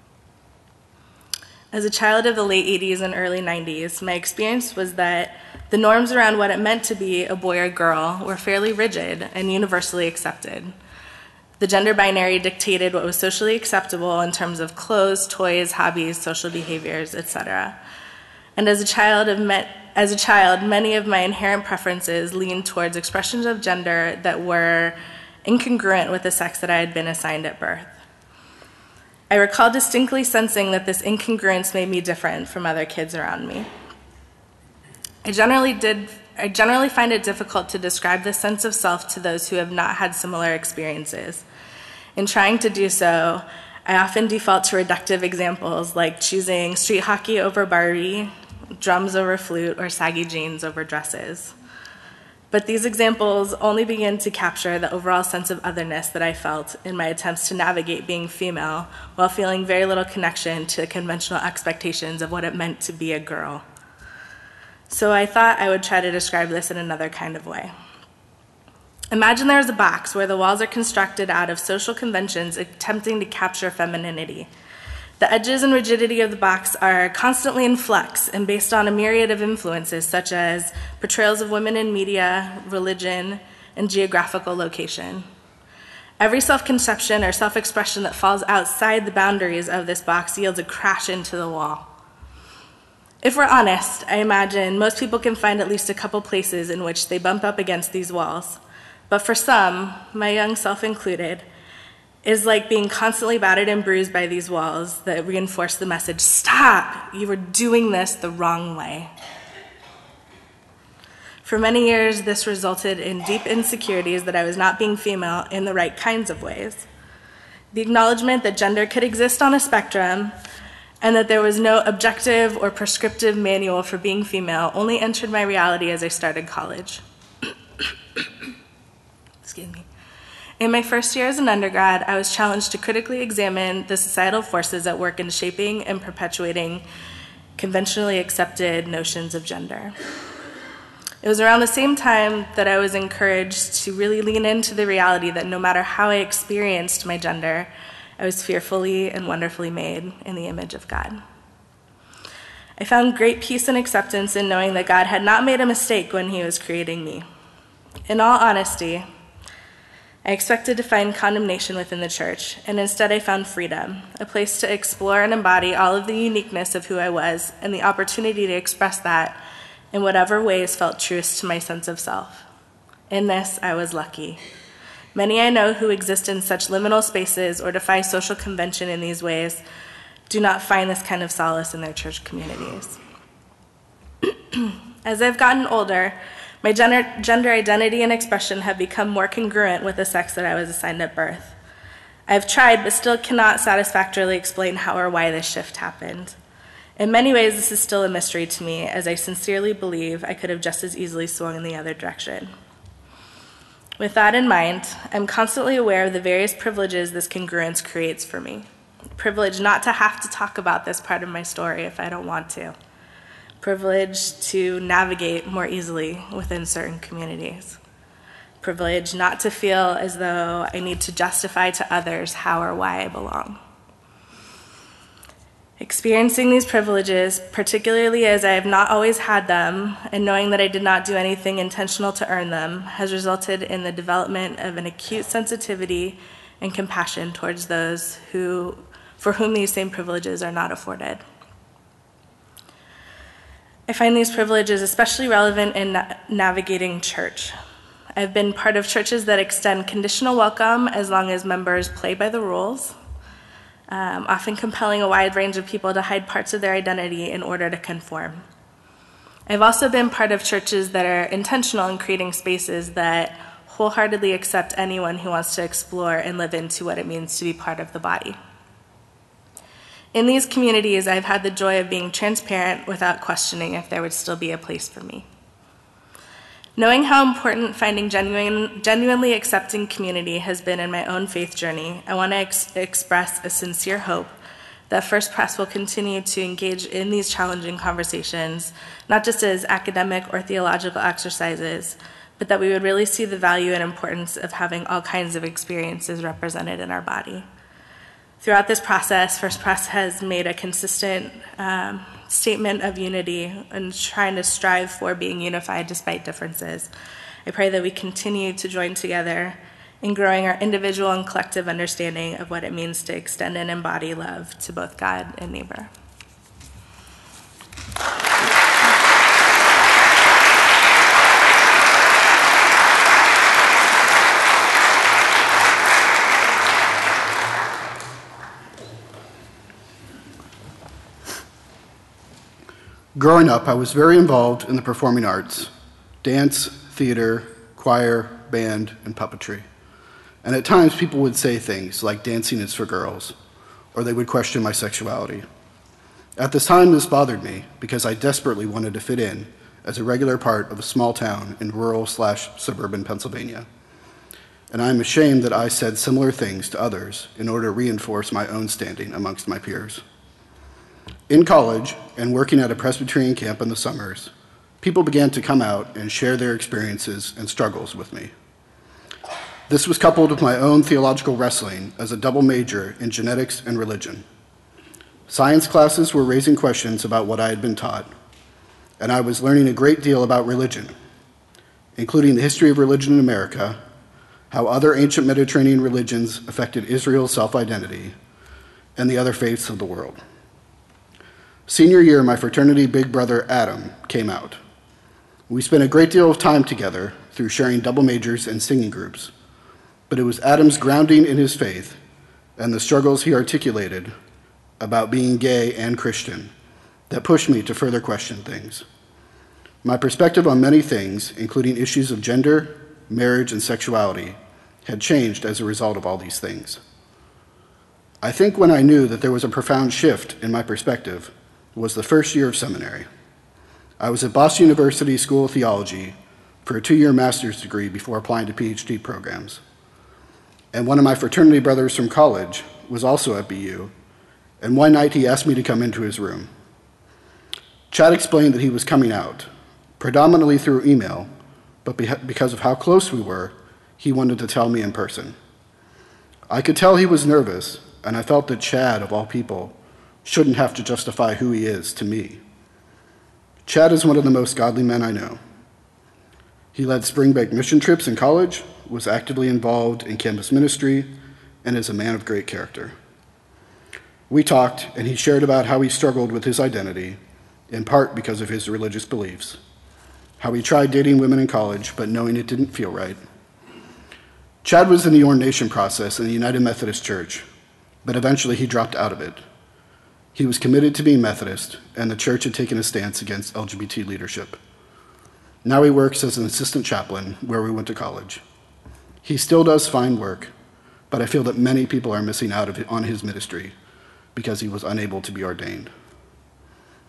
As a child of the late 80s and early 90s, my experience was that the norms around what it meant to be a boy or girl were fairly rigid and universally accepted. The gender binary dictated what was socially acceptable in terms of clothes, toys, hobbies, social behaviors, etc. And as a child, many of my inherent preferences leaned towards expressions of gender that were incongruent with the sex that I had been assigned at birth. I recall distinctly sensing that this incongruence made me different from other kids around me. I generally find it difficult to describe this sense of self to those who have not had similar experiences. In trying to do so, I often default to reductive examples like choosing street hockey over Barbie, drums over flute, or saggy jeans over dresses. But these examples only begin to capture the overall sense of otherness that I felt in my attempts to navigate being female while feeling very little connection to conventional expectations of what it meant to be a girl. So I thought I would try to describe this in another kind of way. Imagine there is a box where the walls are constructed out of social conventions attempting to capture femininity. The edges and rigidity of the box are constantly in flux and based on a myriad of influences such as portrayals of women in media, religion, and geographical location. Every self-conception or self-expression that falls outside the boundaries of this box yields a crash into the wall. If we're honest, I imagine most people can find at least a couple places in which they bump up against these walls. But for some, my young self included, is like being constantly battered and bruised by these walls that reinforce the message, stop, you were doing this the wrong way. For many years, this resulted in deep insecurities that I was not being female in the right kinds of ways. The acknowledgement that gender could exist on a spectrum and that there was no objective or prescriptive manual for being female only entered my reality as I started college. Excuse me. In my first year as an undergrad, I was challenged to critically examine the societal forces at work in shaping and perpetuating conventionally accepted notions of gender. It was around the same time that I was encouraged to really lean into the reality that no matter how I experienced my gender, I was fearfully and wonderfully made in the image of God. I found great peace and acceptance in knowing that God had not made a mistake when he was creating me. In all honesty, I expected to find condemnation within the church, and instead I found freedom, a place to explore and embody all of the uniqueness of who I was, and the opportunity to express that in whatever ways felt truest to my sense of self. In this, I was lucky. Many I know who exist in such liminal spaces or defy social convention in these ways do not find this kind of solace in their church communities. As I've gotten older, my gender identity and expression have become more congruent with the sex that I was assigned at birth. I've tried, but still cannot satisfactorily explain how or why this shift happened. In many ways, this is still a mystery to me, as I sincerely believe I could have just as easily swung in the other direction. With that in mind, I'm constantly aware of the various privileges this congruence creates for me. Privilege not to have to talk about this part of my story if I don't want to. Privilege to navigate more easily within certain communities. Privilege not to feel as though I need to justify to others how or why I belong. Experiencing these privileges, particularly as I have not always had them, and knowing that I did not do anything intentional to earn them, has resulted in the development of an acute sensitivity and compassion towards those for whom these same privileges are not afforded. I find these privileges especially relevant in navigating church. I've been part of churches that extend conditional welcome as long as members play by the rules, often compelling a wide range of people to hide parts of their identity in order to conform. I've also been part of churches that are intentional in creating spaces that wholeheartedly accept anyone who wants to explore and live into what it means to be part of the body. In these communities, I've had the joy of being transparent without questioning if there would still be a place for me. Knowing how important finding genuinely accepting community has been in my own faith journey, I want to express a sincere hope that First Pres will continue to engage in these challenging conversations, not just as academic or theological exercises, but that we would really see the value and importance of having all kinds of experiences represented in our body. Throughout this process, First Pres has made a consistent statement of unity and trying to strive for being unified despite differences. I pray that we continue to join together in growing our individual and collective understanding of what it means to extend and embody love to both God and neighbor. Growing up, I was very involved in the performing arts: dance, theater, choir, band, and puppetry. And at times, people would say things like dancing is for girls, or they would question my sexuality. At this time, this bothered me because I desperately wanted to fit in as a regular part of a small town in rural/suburban Pennsylvania. And I am ashamed that I said similar things to others in order to reinforce my own standing amongst my peers. In college, and working at a Presbyterian camp in the summers, people began to come out and share their experiences and struggles with me. This was coupled with my own theological wrestling as a double major in genetics and religion. Science classes were raising questions about what I had been taught, and I was learning a great deal about religion, including the history of religion in America, how other ancient Mediterranean religions affected Israel's self-identity, and the other faiths of the world. Senior year, my fraternity big brother, Adam, came out. We spent a great deal of time together through sharing double majors and singing groups, but it was Adam's grounding in his faith and the struggles he articulated about being gay and Christian that pushed me to further question things. My perspective on many things, including issues of gender, marriage, and sexuality, had changed as a result of all these things. I think when I knew that there was a profound shift in my perspective was the first year of seminary. I was at Boston University School of Theology for a 2-year master's degree before applying to PhD programs. And one of my fraternity brothers from college was also at BU, and one night he asked me to come into his room. Chad explained that he was coming out, predominantly through email, but because of how close we were, he wanted to tell me in person. I could tell he was nervous, and I felt that Chad, of all people, shouldn't have to justify who he is to me. Chad is one of the most godly men I know. He led spring break mission trips in college, was actively involved in campus ministry, and is a man of great character. We talked, and he shared about how he struggled with his identity, in part because of his religious beliefs, how he tried dating women in college, but knowing it didn't feel right. Chad was in the ordination process in the United Methodist Church, but eventually he dropped out of it. He was committed to being Methodist, and the church had taken a stance against LGBT leadership. Now he works as an assistant chaplain where we went to college. He still does fine work, but I feel that many people are missing out on his ministry because he was unable to be ordained.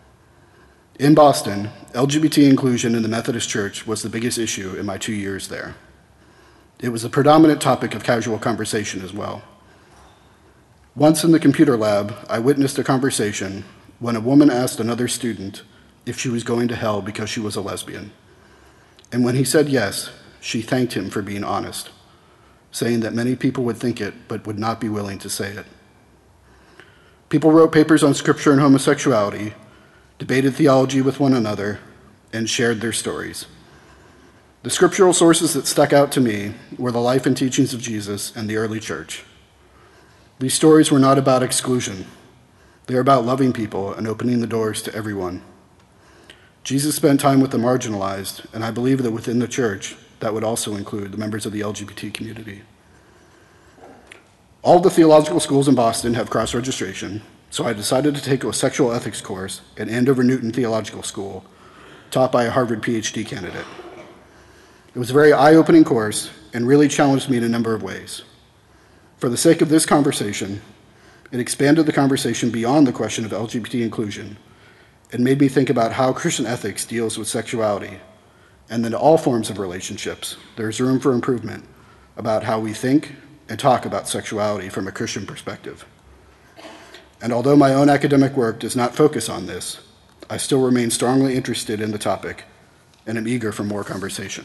In Boston, LGBT inclusion in the Methodist Church was the biggest issue in my 2 years there. It was a predominant topic of casual conversation as well. Once in the computer lab, I witnessed a conversation when a woman asked another student if she was going to hell because she was a lesbian. And when he said yes, she thanked him for being honest, saying that many people would think it but would not be willing to say it. People wrote papers on scripture and homosexuality, debated theology with one another, and shared their stories. The scriptural sources that stuck out to me were the life and teachings of Jesus and the early church. These stories were not about exclusion. They are about loving people and opening the doors to everyone. Jesus spent time with the marginalized, and I believe that within the church, that would also include the members of the LGBT community. All of the theological schools in Boston have cross-registration, so I decided to take a sexual ethics course at Andover Newton Theological School, taught by a Harvard PhD candidate. It was a very eye-opening course and really challenged me in a number of ways. For the sake of this conversation, it expanded the conversation beyond the question of LGBT inclusion and made me think about how Christian ethics deals with sexuality, and that in all forms of relationships, there is room for improvement about how we think and talk about sexuality from a Christian perspective. And although my own academic work does not focus on this, I still remain strongly interested in the topic and am eager for more conversation.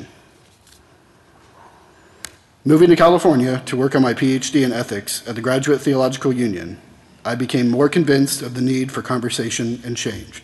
Moving to California to work on my PhD in ethics at the Graduate Theological Union, I became more convinced of the need for conversation and change.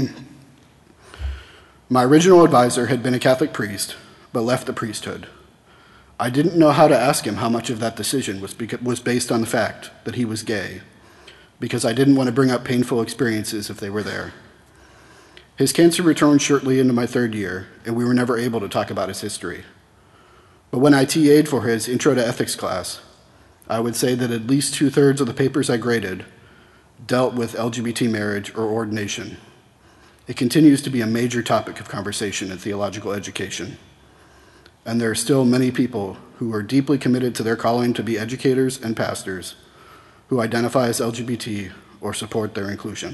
My original advisor had been a Catholic priest, but left the priesthood. I didn't know how to ask him how much of that decision was based on the fact that he was gay, because I didn't want to bring up painful experiences if they were there. His cancer returned shortly into my third year, and we were never able to talk about his history. But when I TA'd for his Intro to Ethics class, I would say that at least 2/3 of the papers I graded dealt with LGBT marriage or ordination. It continues to be a major topic of conversation in theological education. And there are still many people who are deeply committed to their calling to be educators and pastors who identify as LGBT or support their inclusion.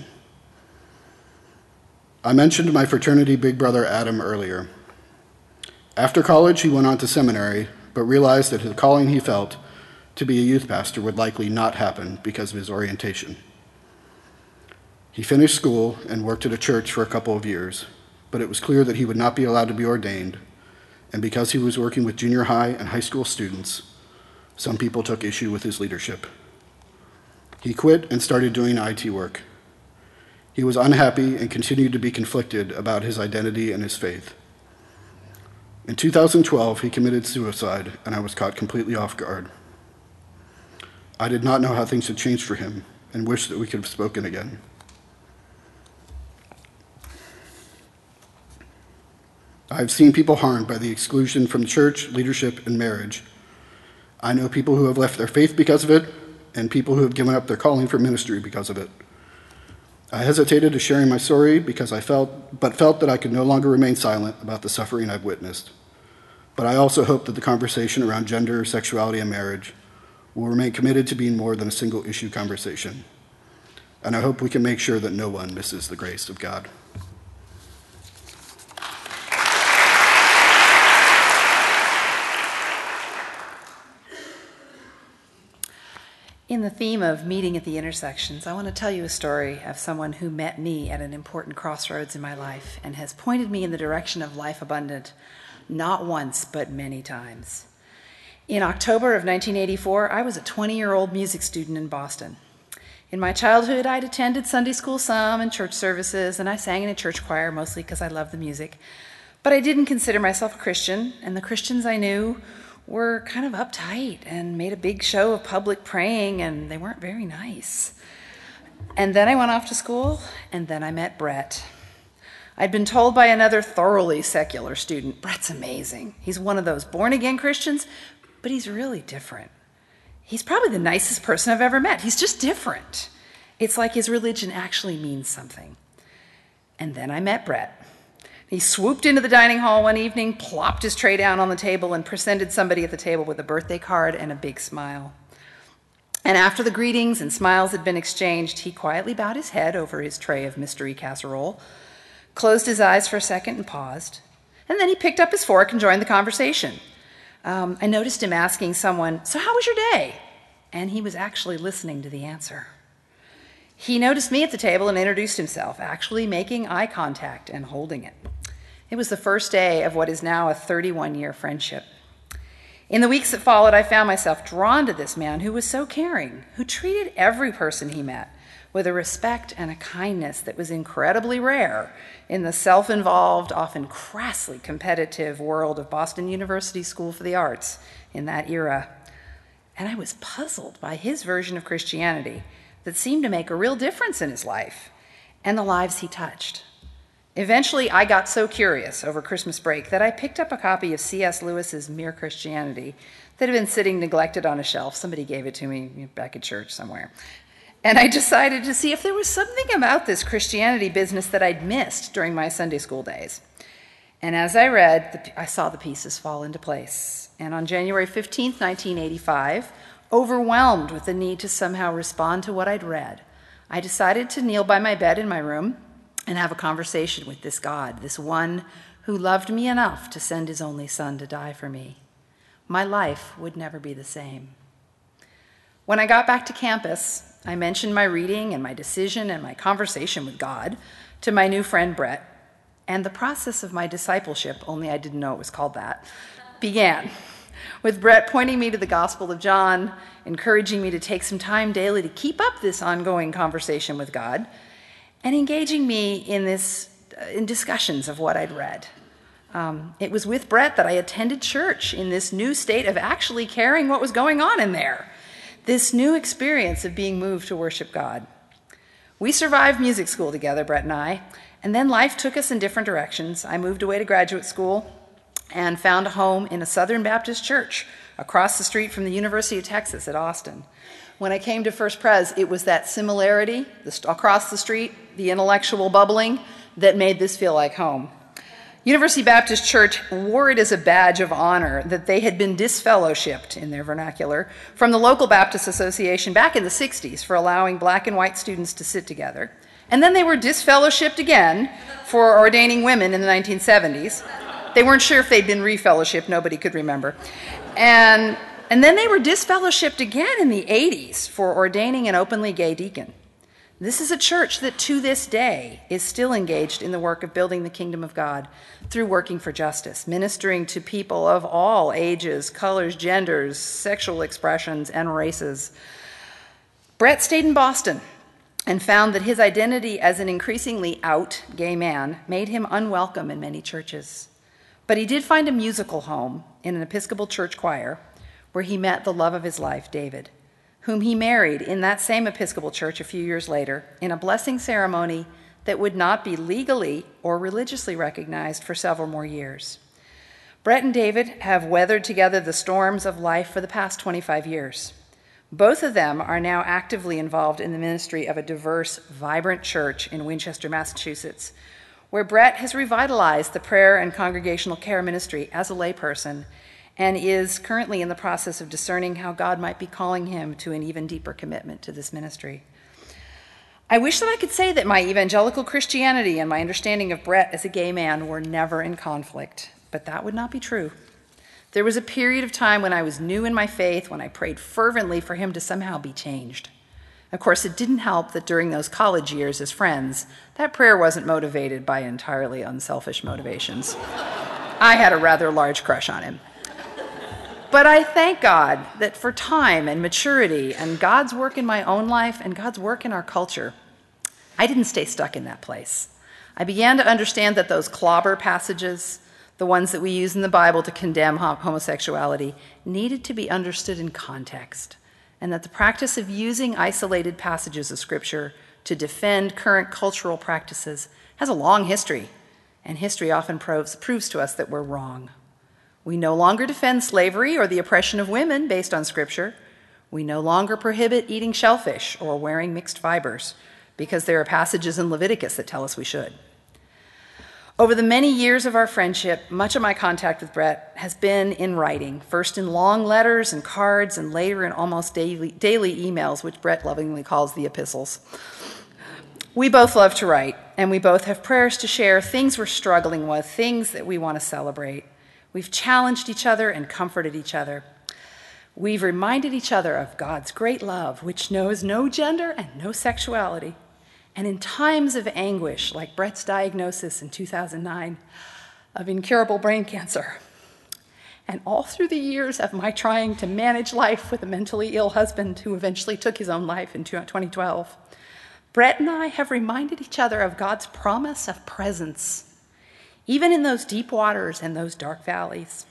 I mentioned my fraternity big brother Adam earlier. After college, he went on to seminary, but realized that the calling he felt to be a youth pastor would likely not happen because of his orientation. He finished school and worked at a church for a couple of years, but it was clear that he would not be allowed to be ordained, and because he was working with junior high and high school students, some people took issue with his leadership. He quit and started doing IT work. He was unhappy and continued to be conflicted about his identity and his faith. In 2012, he committed suicide, and I was caught completely off guard. I did not know how things had changed for him and wished that we could have spoken again. I've seen people harmed by the exclusion from church, leadership, and marriage. I know people who have left their faith because of it, and people who have given up their calling for ministry because of it. I hesitated to sharing my story because I felt that I could no longer remain silent about the suffering I've witnessed. But I also hope that the conversation around gender, sexuality, and marriage will remain committed to being more than a single-issue conversation. And I hope we can make sure that no one misses the grace of God. In the theme of meeting at the intersections, I want to tell you a story of someone who met me at an important crossroads in my life and has pointed me in the direction of life abundant, not once, but many times. In October of 1984, I was a 20-year-old music student in Boston. In my childhood, I'd attended Sunday school some and church services, and I sang in a church choir, mostly because I loved the music. But I didn't consider myself a Christian, and the Christians I knew were kind of uptight and made a big show of public praying, and they weren't very nice. And then I went off to school, and then I met Brett. I'd been told by another thoroughly secular student, Brett's amazing. He's one of those born-again Christians, but he's really different. He's probably the nicest person I've ever met. He's just different. It's like his religion actually means something. And then I met Brett. He swooped into the dining hall one evening, plopped his tray down on the table, and presented somebody at the table with a birthday card and a big smile. And after the greetings and smiles had been exchanged, he quietly bowed his head over his tray of mystery casserole, closed his eyes for a second and paused, and then he picked up his fork and joined the conversation. I noticed him asking someone, "So how was your day?" And he was actually listening to the answer. He noticed me at the table and introduced himself, actually making eye contact and holding it. It was the first day of what is now a 31-year friendship. In the weeks that followed, I found myself drawn to this man who was so caring, who treated every person he met with a respect and a kindness that was incredibly rare in the self-involved, often crassly competitive world of Boston University School for the Arts in that era. And I was puzzled by his version of Christianity that seemed to make a real difference in his life and the lives he touched. Eventually, I got so curious over Christmas break that I picked up a copy of C.S. Lewis's Mere Christianity that had been sitting neglected on a shelf. Somebody gave it to me back at church somewhere. And I decided to see if there was something about this Christianity business that I'd missed during my Sunday school days. And as I read, I saw the pieces fall into place. And on January 15th, 1985, overwhelmed with the need to somehow respond to what I'd read, I decided to kneel by my bed in my room and have a conversation with this God, this one who loved me enough to send his only son to die for me. My life would never be the same. When I got back to campus, I mentioned my reading and my decision and my conversation with God to my new friend Brett, and the process of my discipleship, only I didn't know it was called that, began, with Brett pointing me to the Gospel of John, encouraging me to take some time daily to keep up this ongoing conversation with God, and engaging me in discussions of what I'd read. It was with Brett that I attended church in this new state of actually caring what was going on in there, this new experience of being moved to worship God. We survived music school together, Brett and I, and then life took us in different directions. I moved away to graduate school and found a home in a Southern Baptist church across the street from the University of Texas at Austin. When I came to First Pres, it was that similarity, across the street, the intellectual bubbling, that made this feel like home. University Baptist Church wore it as a badge of honor that they had been disfellowshipped, in their vernacular, from the local Baptist Association back in the 60s for allowing black and white students to sit together. And then they were disfellowshipped again for ordaining women in the 1970s. They weren't sure if they'd been refellowshipped, nobody could remember. And then they were disfellowshipped again in the 80s for ordaining an openly gay deacon. This is a church that to this day is still engaged in the work of building the kingdom of God through working for justice, ministering to people of all ages, colors, genders, sexual expressions, and races. Brett stayed in Boston and found that his identity as an increasingly out gay man made him unwelcome in many churches. But he did find a musical home in an Episcopal church choir where he met the love of his life, David, whom he married in that same Episcopal church a few years later in a blessing ceremony that would not be legally or religiously recognized for several more years. Brett and David have weathered together the storms of life for the past 25 years. Both of them are now actively involved in the ministry of a diverse, vibrant church in Winchester, Massachusetts, where Brett has revitalized the prayer and congregational care ministry as a layperson and is currently in the process of discerning how God might be calling him to an even deeper commitment to this ministry. I wish that I could say that my evangelical Christianity and my understanding of Brett as a gay man were never in conflict, but that would not be true. There was a period of time when I was new in my faith, when I prayed fervently for him to somehow be changed. Of course, it didn't help that during those college years as friends, that prayer wasn't motivated by entirely unselfish motivations. I had a rather large crush on him. But I thank God that for time and maturity and God's work in my own life and God's work in our culture, I didn't stay stuck in that place. I began to understand that those clobber passages, the ones that we use in the Bible to condemn homosexuality, needed to be understood in context, and that the practice of using isolated passages of Scripture to defend current cultural practices has a long history, and history often proves to us that we're wrong. We no longer defend slavery or the oppression of women based on Scripture. We no longer prohibit eating shellfish or wearing mixed fibers because there are passages in Leviticus that tell us we should. Over the many years of our friendship, much of my contact with Brett has been in writing, first in long letters and cards, and later in almost daily emails, which Brett lovingly calls the epistles. We both love to write, and we both have prayers to share, things we're struggling with, things that we want to celebrate. We've challenged each other and comforted each other. We've reminded each other of God's great love, which knows no gender and no sexuality. And in times of anguish, like Brett's diagnosis in 2009 of incurable brain cancer, and all through the years of my trying to manage life with a mentally ill husband who eventually took his own life in 2012, Brett and I have reminded each other of God's promise of presence, even in those deep waters and those dark valleys.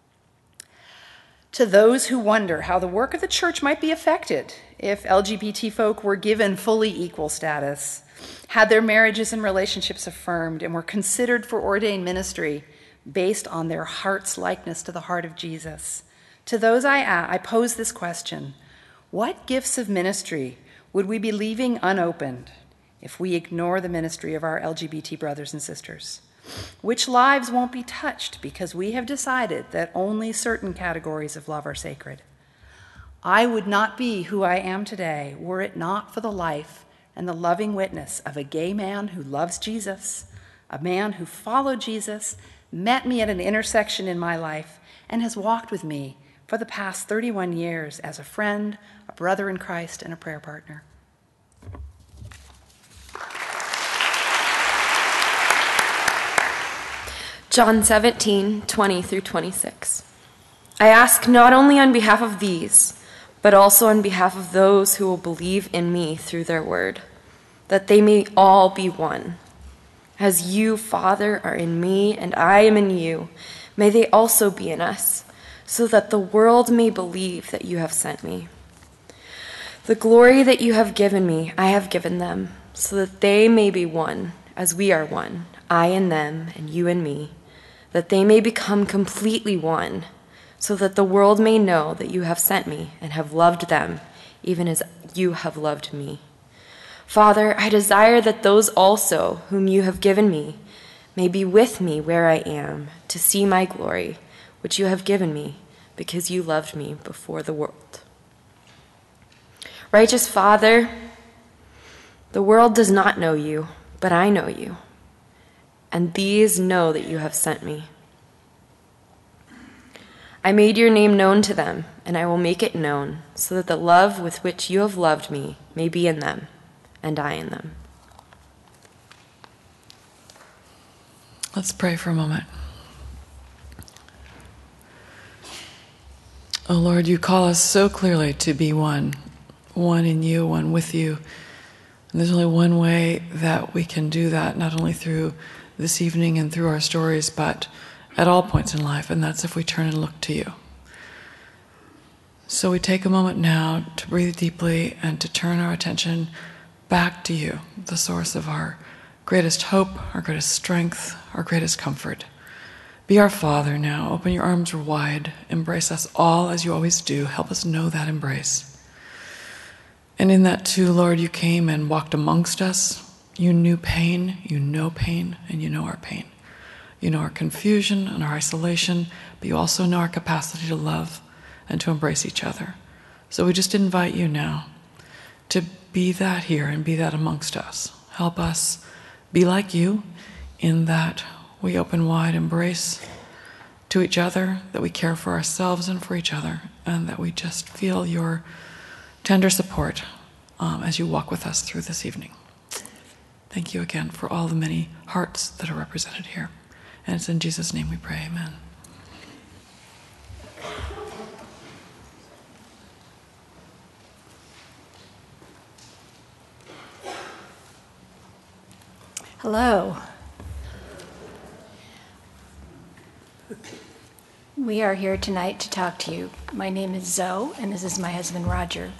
To those who wonder how the work of the church might be affected if LGBT folk were given fully equal status, had their marriages and relationships affirmed, and were considered for ordained ministry based on their heart's likeness to the heart of Jesus, to those I pose this question: what gifts of ministry would we be leaving unopened if we ignore the ministry of our LGBT brothers and sisters? Which lives won't be touched because we have decided that only certain categories of love are sacred? I would not be who I am today were it not for the life and the loving witness of a gay man who loves Jesus, a man who followed Jesus, met me at an intersection in my life, and has walked with me for the past 31 years as a friend, a brother in Christ, and a prayer partner. John 17:20 through 26. I ask not only on behalf of these, but also on behalf of those who will believe in me through their word, that they may all be one. As you, Father, are in me and I am in you, may they also be in us, so that the world may believe that you have sent me. The glory that you have given me, I have given them, so that they may be one, as we are one, I and them, and you and me, that they may become completely one, so that the world may know that you have sent me and have loved them, even as you have loved me. Father, I desire that those also whom you have given me may be with me where I am, to see my glory, which you have given me, because you loved me before the world. Righteous Father, the world does not know you, but I know you, and these know that you have sent me. I made your name known to them, and I will make it known, so that the love with which you have loved me may be in them, and I in them. Let's pray for a moment. Oh Lord, you call us so clearly to be one in you, one with you. And there's only one way that we can do that, not only through this evening and through our stories, but at all points in life, and that's if we turn and look to you. So we take a moment now to breathe deeply and to turn our attention back to you, the source of our greatest hope, our greatest strength, our greatest comfort. Be our Father now. Open your arms wide. Embrace us all as you always do. Help us know that embrace. And in that too, Lord, you came and walked amongst us. You knew pain, you know pain, and you know our pain. You know our confusion and our isolation, but you also know our capacity to love and to embrace each other. So we just invite you now to be that here and be that amongst us. Help us be like you in that we open wide embrace to each other, that we care for ourselves and for each other, and that we just feel your tender support as you walk with us through this evening. Thank you again for all the many hearts that are represented here. And it's in Jesus' name we pray, amen. Hello. We are here tonight to talk to you. My name is Zoe, and this is my husband, Roger.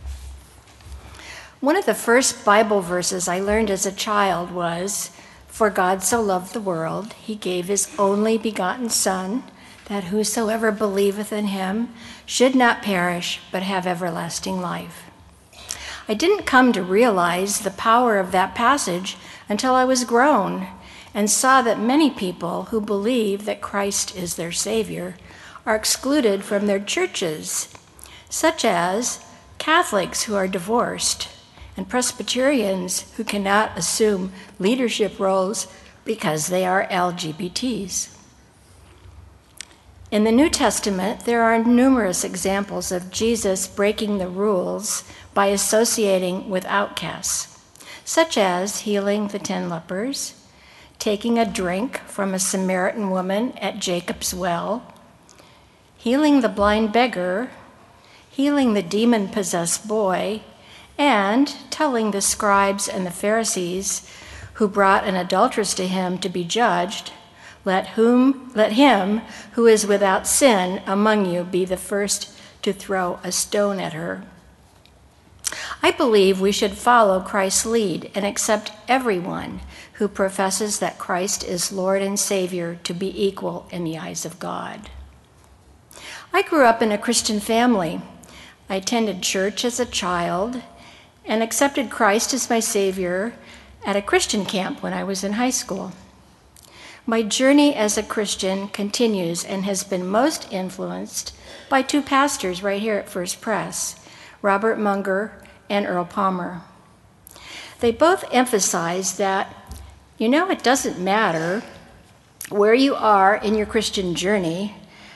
One of the first Bible verses I learned as a child was, "For God so loved the world, he gave his only begotten Son, that whosoever believeth in him should not perish, but have everlasting life." I didn't come to realize the power of that passage until I was grown and saw that many people who believe that Christ is their Savior are excluded from their churches, such as Catholics who are divorced and Presbyterians who cannot assume leadership roles because they are LGBTs. In the New Testament, there are numerous examples of Jesus breaking the rules by associating with outcasts, such as healing the 10 lepers, taking a drink from a Samaritan woman at Jacob's well, healing the blind beggar, healing the demon-possessed boy, and telling the scribes and the Pharisees who brought an adulteress to him to be judged, let him who is without sin among you be the first to throw a stone at her. I believe we should follow Christ's lead and accept everyone who professes that Christ is Lord and Savior to be equal in the eyes of God. I grew up in a Christian family. I attended church as a child and accepted Christ as my Savior at a Christian camp when I was in high school. My journey as a Christian continues and has been most influenced by two pastors right here at First Pres, Robert Munger and Earl Palmer. They both emphasize that, it doesn't matter where you are in your Christian journey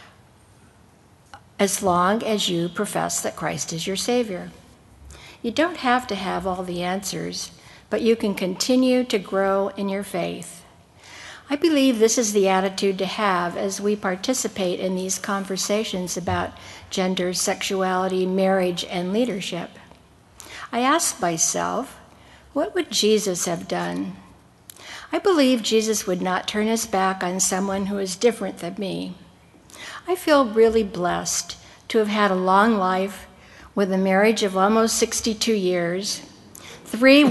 as long as you profess that Christ is your Savior. You don't have to have all the answers, but you can continue to grow in your faith. I believe this is the attitude to have as we participate in these conversations about gender, sexuality, marriage, and leadership. I ask myself, what would Jesus have done? I believe Jesus would not turn his back on someone who is different than me. I feel really blessed to have had a long life with a marriage of almost 62 years, three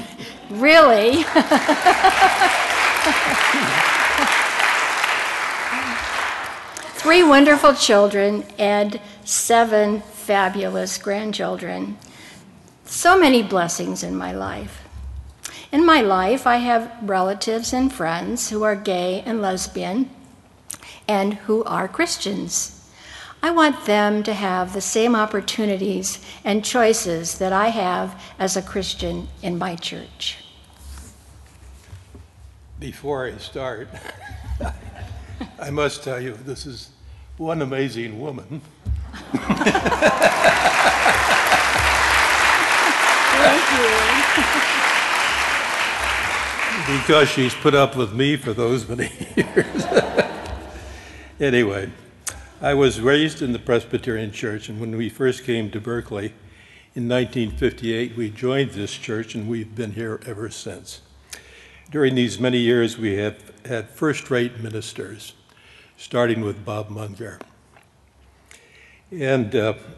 wonderful children, and 7 fabulous grandchildren. So many blessings in my life. In my life, I have relatives and friends who are gay and lesbian and who are Christians. I want them to have the same opportunities and choices that I have as a Christian in my church. Before I start, I must tell you, this is one amazing woman. Thank you. Because she's put up with me for those many years. Anyway, I was raised in the Presbyterian Church, and when we first came to Berkeley in 1958, we joined this church, and we've been here ever since. During these many years, we have had first-rate ministers, starting with Bob Munger. And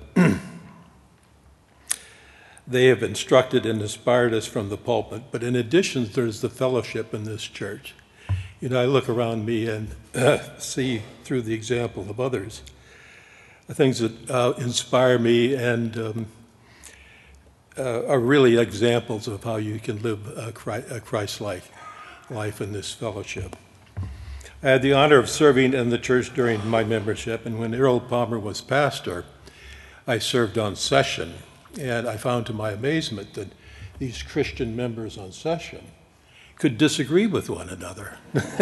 they have instructed and inspired us from the pulpit. But in addition, there's the fellowship in this church. I look around me and see through the example of others things that inspire me and are really examples of how you can live a Christ-like life in this fellowship. I had the honor of serving in the church during my membership, and when Earl Palmer was pastor, I served on session, and I found to my amazement that these Christian members on session could disagree with one another.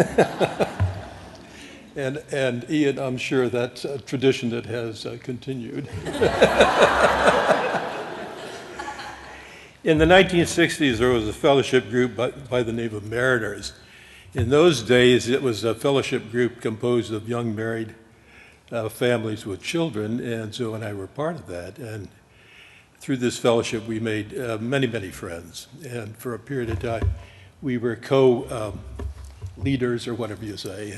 And Ian, I'm sure that's a tradition that has continued. In the 1960s, there was a fellowship group by the name of Mariners. In those days, it was a fellowship group composed of young married families with children, and Zoe and I were part of that. And through this fellowship, we made many, many friends. And for a period of time, we were co-leaders, or whatever you say.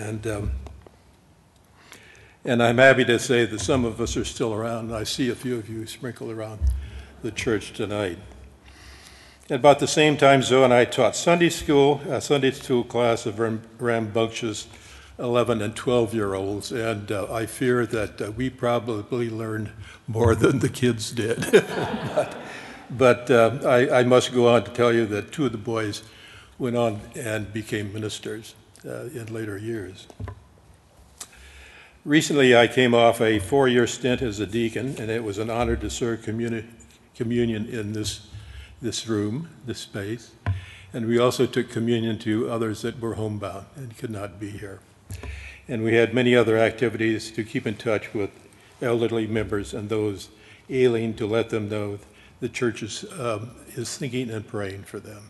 And I'm happy to say that some of us are still around, and I see a few of you sprinkled around the church tonight. At about the same time, Zoe and I taught Sunday school, a Sunday school class of rambunctious 11 and 12-year-olds, and I fear that we probably learned more than the kids did. but I must go on to tell you that 2 of the boys went on and became ministers in later years. Recently, I came off a 4-year stint as a deacon, and it was an honor to serve communion in this this room, this space. And we also took communion to others that were homebound and could not be here. And we had many other activities to keep in touch with elderly members and those ailing, to let them know the church is thinking and praying for them.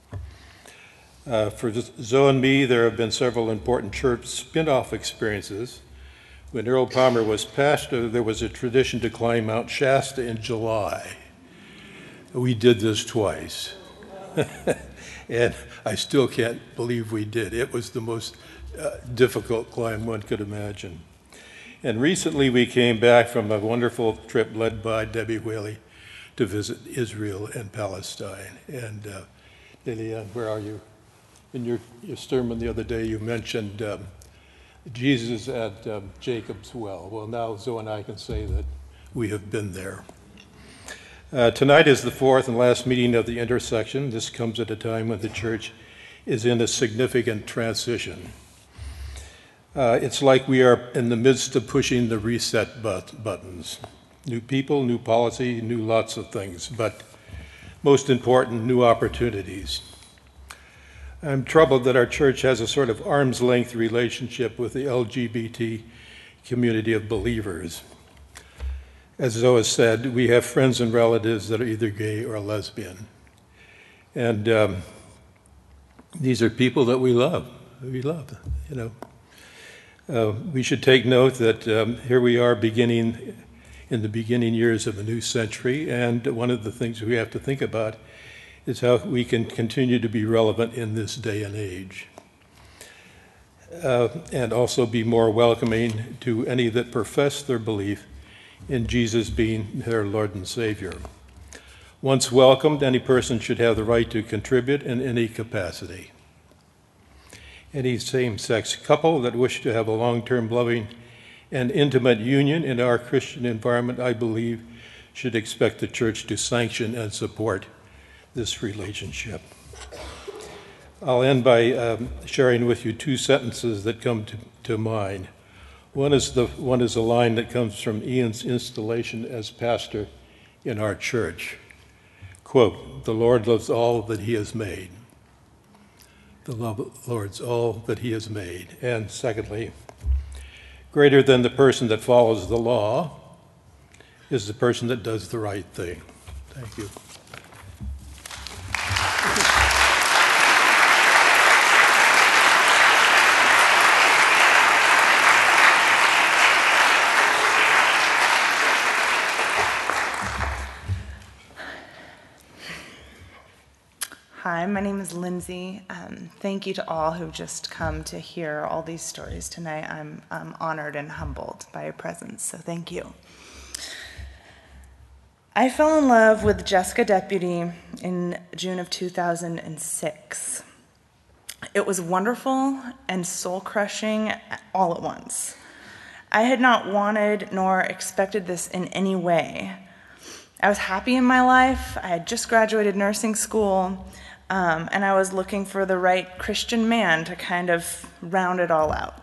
For Zoe and me, there have been several important church spin-off experiences. When Earl Palmer was pastor, there was a tradition to climb Mount Shasta in July. We did this twice. And I still can't believe we did. It was the most difficult climb one could imagine. And recently we came back from a wonderful trip led by Debbie Whaley to visit Israel and Palestine. And Lilian, where are you? In your sermon the other day, you mentioned Jesus at Jacob's well. Well, now Zoe and I can say that we have been there. Tonight is the fourth and last meeting of the intersection. This comes at a time when the church is in a significant transition. It's like we are in the midst of pushing the reset buttons. New people, new policy, new lots of things, but most important, new opportunities. I'm troubled that our church has a sort of arm's length relationship with the LGBT community of believers. As Zoe said, we have friends and relatives that are either gay or lesbian. And these are people that we love. We love, you know. We should take note that here we are beginning in the beginning years of a new century, and one of the things we have to think about is how we can continue to be relevant in this day and age. And also be more welcoming to any that profess their belief in Jesus being their Lord and Savior. Once welcomed, any person should have the right to contribute in any capacity. Any same-sex couple that wish to have a long-term loving and intimate union in our Christian environment, I believe, should expect the church to sanction and support this relationship. I'll end by sharing with you two sentences that come to mind. One is a line that comes from Ian's installation as pastor in our church. Quote, "The Lord loves all that he has made." The Lord's all that he has made. And secondly, greater than the person that follows the law is the person that does the right thing. Thank you. Hi, my name is Lindsay. Thank you to all who've just come to hear all these stories tonight. I'm honored and humbled by your presence, so thank you. I fell in love with Jessica Deputy in June of 2006. It was wonderful and soul-crushing all at once. I had not wanted nor expected this in any way. I was happy in my life. I had just graduated nursing school. And I was looking for the right Christian man to kind of round it all out.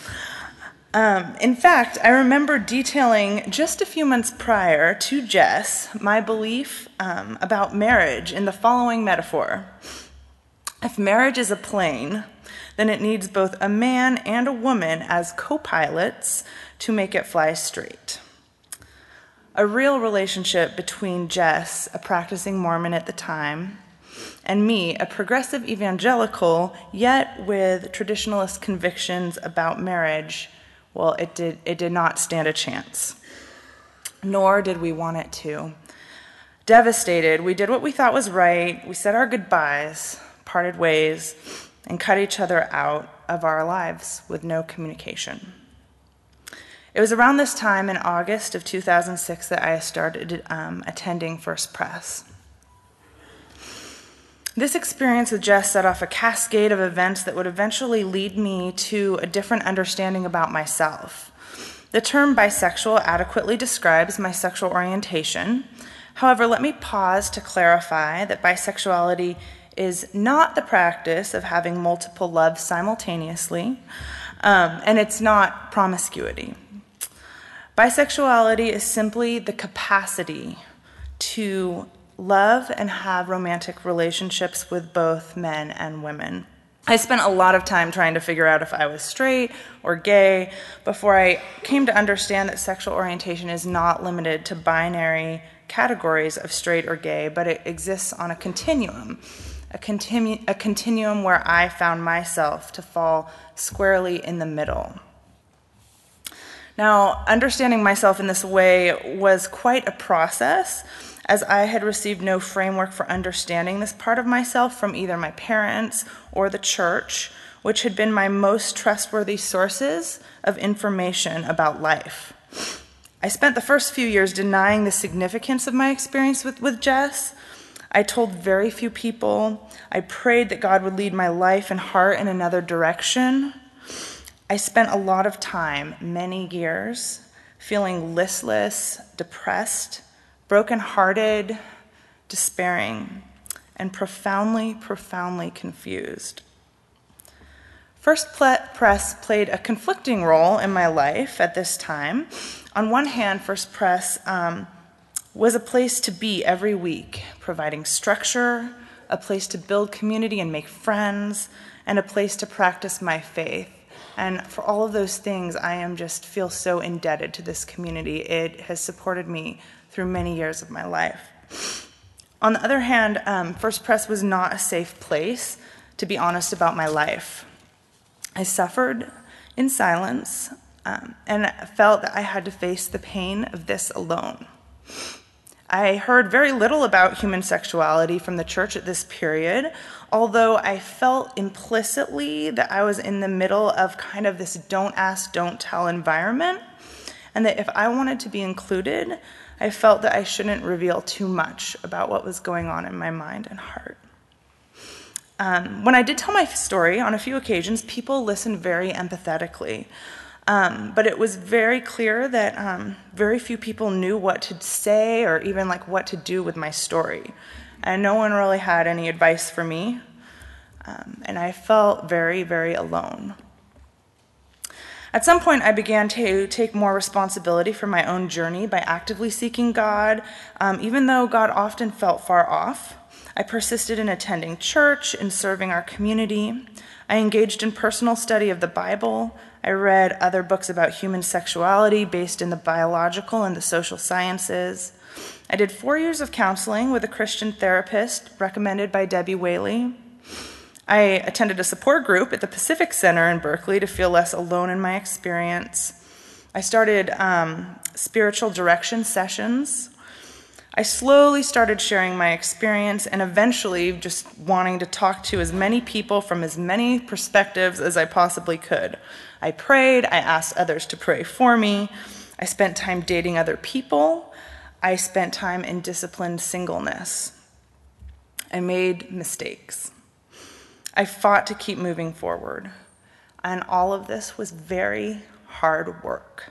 In fact, I remember detailing just a few months prior to Jess my belief about marriage in the following metaphor. If marriage is a plane, then it needs both a man and a woman as co-pilots to make it fly straight. A real relationship between Jess, a practicing Mormon at the time, and me, a progressive evangelical, yet with traditionalist convictions about marriage, well, it did not stand a chance. Nor did we want it to. Devastated, we did what we thought was right. We said our goodbyes, parted ways, and cut each other out of our lives with no communication. It was around this time in August of 2006 that I started attending First Pres. This experience with Jess set off a cascade of events that would eventually lead me to a different understanding about myself. The term bisexual adequately describes my sexual orientation. However, let me pause to clarify that bisexuality is not the practice of having multiple loves simultaneously, and it's not promiscuity. Bisexuality is simply the capacity to love and have romantic relationships with both men and women. I spent a lot of time trying to figure out if I was straight or gay before I came to understand that sexual orientation is not limited to binary categories of straight or gay, but it exists on a continuum, a continuum where I found myself to fall squarely in the middle. Now, understanding myself in this way was quite a process, as I had received no framework for understanding this part of myself from either my parents or the church, which had been my most trustworthy sources of information about life. I spent the first few years denying the significance of my experience with Jess. I told very few people. I prayed that God would lead my life and heart in another direction. I spent a lot of time, many years, feeling listless, depressed, brokenhearted, despairing, and profoundly, profoundly confused. First Press played a conflicting role in my life at this time. On one hand, First Press was a place to be every week, providing structure, a place to build community and make friends, and a place to practice my faith. And for all of those things, I feel so indebted to this community. It has supported me through many years of my life. On the other hand, First Press was not a safe place to be honest about my life. I suffered in silence and felt that I had to face the pain of this alone. I heard very little about human sexuality from the church at this period, although I felt implicitly that I was in the middle of kind of this don't ask, don't tell environment, and that if I wanted to be included, I felt that I shouldn't reveal too much about what was going on in my mind and heart. When I did tell my story on a few occasions, people listened very empathetically. But it was very clear that very few people knew what to say or even what to do with my story. And no one really had any advice for me. And I felt very, very alone. At some point, I began to take more responsibility for my own journey by actively seeking God. Even though God often felt far off, I persisted in attending church, in serving our community. I engaged in personal study of the Bible. I read other books about human sexuality based in the biological and the social sciences. I did 4 years of counseling with a Christian therapist recommended by Debbie Whaley. I attended a support group at the Pacific Center in Berkeley to feel less alone in my experience. I started spiritual direction sessions. I slowly started sharing my experience and eventually just wanting to talk to as many people from as many perspectives as I possibly could. I prayed, I asked others to pray for me, I spent time dating other people, I spent time in disciplined singleness. I made mistakes. I fought to keep moving forward, and all of this was very hard work.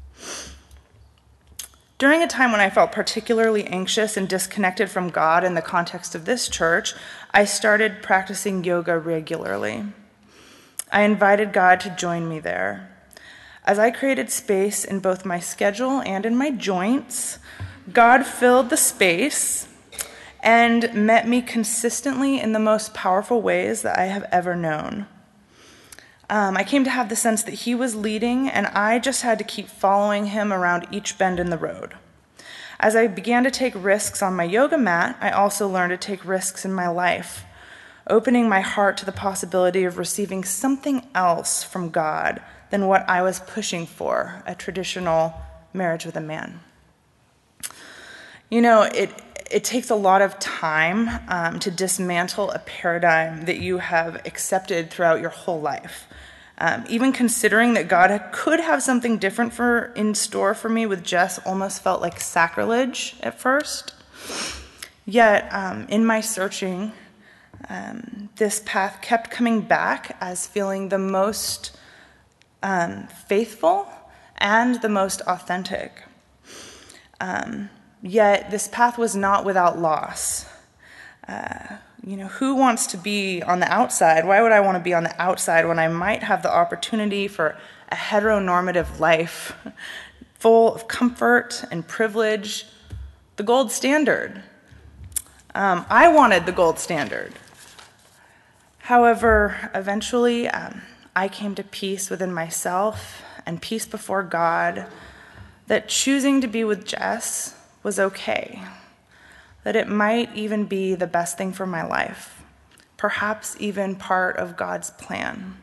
During a time when I felt particularly anxious and disconnected from God in the context of this church, I started practicing yoga regularly. I invited God to join me there. As I created space in both my schedule and in my joints, God filled the space and met me consistently in the most powerful ways that I have ever known. I came to have the sense that he was leading, and I just had to keep following him around each bend in the road. As I began to take risks on my yoga mat, I also learned to take risks in my life, opening my heart to the possibility of receiving something else from God than what I was pushing for, a traditional marriage with a man. You know, it takes a lot of time to dismantle a paradigm that you have accepted throughout your whole life. Even considering that God could have something different in store for me with Jess almost felt like sacrilege at first. Yet, in my searching, this path kept coming back as feeling the most faithful and the most authentic. Yet, this path was not without loss. Who wants to be on the outside? Why would I want to be on the outside when I might have the opportunity for a heteronormative life full of comfort and privilege, the gold standard? I wanted the gold standard. However, eventually, I came to peace within myself and peace before God that choosing to be with Jess was okay, that it might even be the best thing for my life, perhaps even part of God's plan.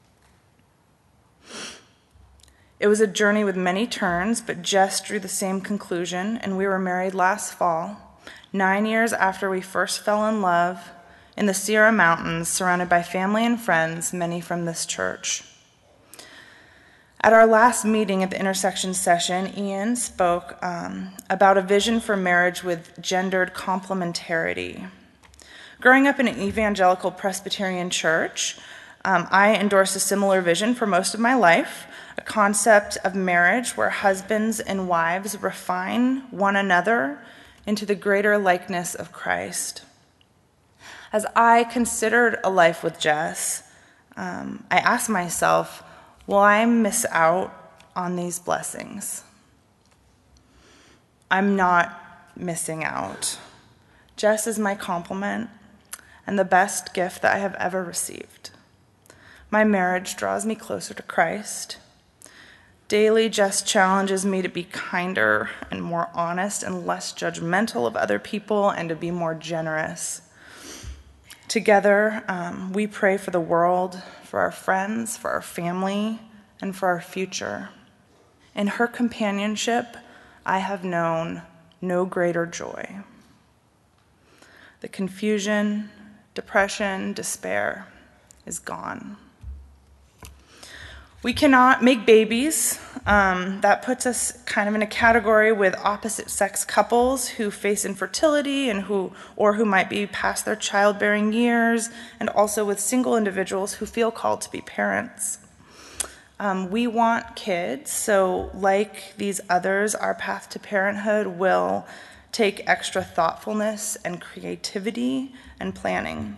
It was a journey with many turns, but Jess drew the same conclusion, and we were married last fall, 9 years after we first fell in love in the Sierra Mountains, surrounded by family and friends, many from this church. At our last meeting at the intersection session, Ian spoke about a vision for marriage with gendered complementarity. Growing up in an evangelical Presbyterian church, I endorsed a similar vision for most of my life, a concept of marriage where husbands and wives refine one another into the greater likeness of Christ. As I considered a life with Jess, I asked myself, will I miss out on these blessings? I'm not missing out. Jess is my complement and the best gift that I have ever received. My marriage draws me closer to Christ. Daily, Jess challenges me to be kinder and more honest and less judgmental of other people and to be more generous. Together, we pray for the world, for our friends, for our family, and for our future. In her companionship, I have known no greater joy. The confusion, depression, despair is gone. We cannot make babies. That puts us kind of in a category with opposite-sex couples who face infertility and who might be past their childbearing years, and also with single individuals who feel called to be parents. We want kids, so like these others, our path to parenthood will take extra thoughtfulness and creativity and planning.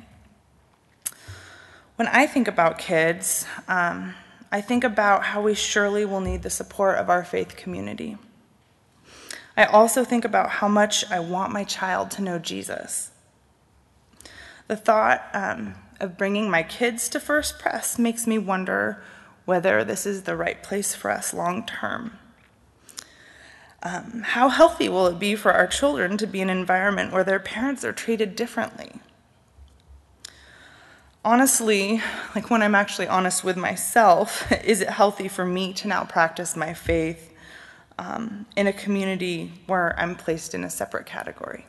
When I think about kids, I think about how we surely will need the support of our faith community. I also think about how much I want my child to know Jesus. The thought of bringing my kids to First Pres makes me wonder whether this is the right place for us long term. How healthy will it be for our children to be in an environment where their parents are treated differently? Honestly, like when I'm actually honest with myself, is it healthy for me to now practice my faith in a community where I'm placed in a separate category?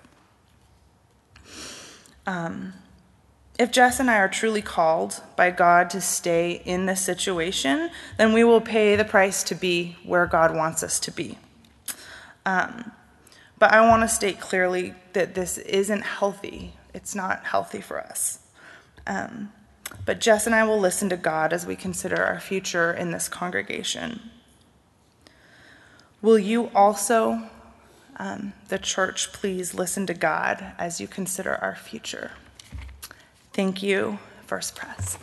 If Jess and I are truly called by God to stay in this situation, then we will pay the price to be where God wants us to be. But I want to state clearly that this isn't healthy. It's not healthy for us. But Jess and I will listen to God as we consider our future in this congregation. Will you also, the church, please listen to God as you consider our future? Thank you, First Pres.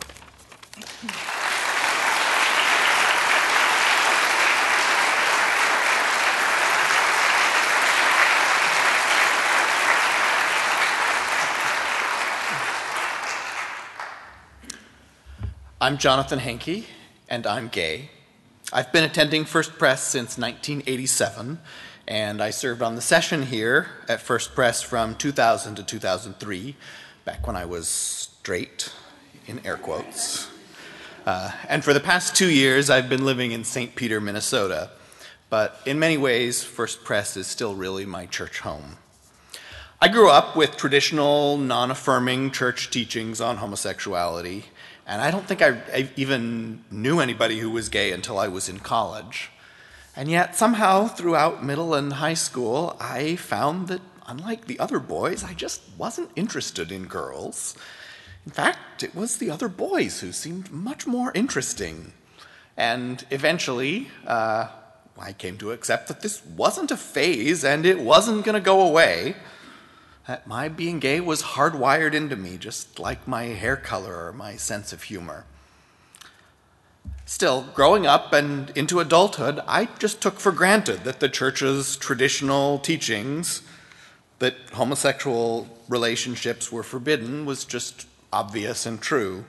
I'm Jonathan Henke, and I'm gay. I've been attending First Pres since 1987, and I served on the session here at First Pres from 2000 to 2003, back when I was straight, in air quotes. And for the past 2 years, I've been living in St. Peter, Minnesota. But in many ways, First Pres is still really my church home. I grew up with traditional, non-affirming church teachings on homosexuality, and I don't think I even knew anybody who was gay until I was in college. And yet, somehow, throughout middle and high school, I found that, unlike the other boys, I just wasn't interested in girls. In fact, it was the other boys who seemed much more interesting. And eventually, I came to accept that this wasn't a phase and it wasn't going to go away. That my being gay was hardwired into me, just like my hair color or my sense of humor. Still, growing up and into adulthood, I just took for granted that the church's traditional teachings, that homosexual relationships were forbidden was just obvious and true.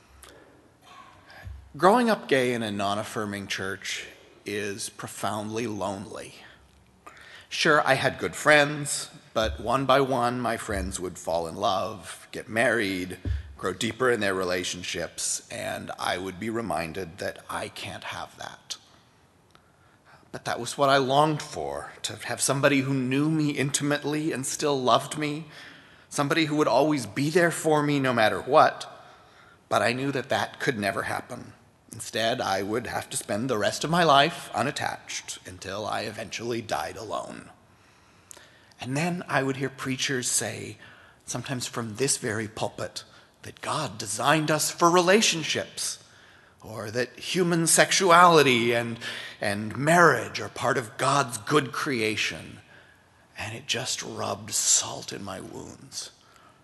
Growing up gay in a non-affirming church is profoundly lonely. Sure, I had good friends, but one by one, my friends would fall in love, get married, grow deeper in their relationships, and I would be reminded that I can't have that. But that was what I longed for, to have somebody who knew me intimately and still loved me, somebody who would always be there for me no matter what. But I knew that that could never happen. Instead, I would have to spend the rest of my life unattached until I eventually died alone. And then I would hear preachers say, sometimes from this very pulpit, that God designed us for relationships, or that human sexuality and marriage are part of God's good creation. And it just rubbed salt in my wounds.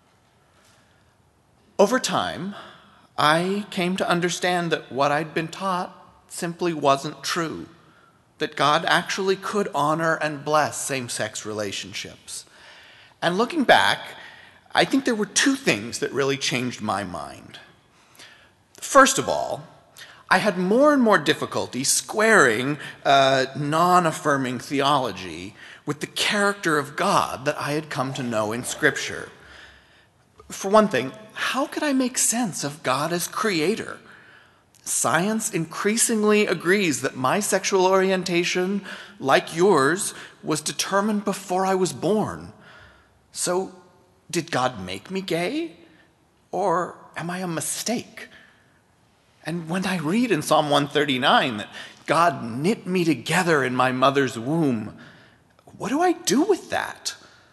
Over time, I came to understand that what I'd been taught simply wasn't true, that God actually could honor and bless same-sex relationships. And looking back, I think there were two things that really changed my mind. First of all, I had more and more difficulty squaring non-affirming theology with the character of God that I had come to know in Scripture. For one thing, how could I make sense of God as creator? Science increasingly agrees that my sexual orientation, like yours, was determined before I was born. So, did God make me gay? Or am I a mistake? And when I read in Psalm 139 that God knit me together in my mother's womb, what do I do with that?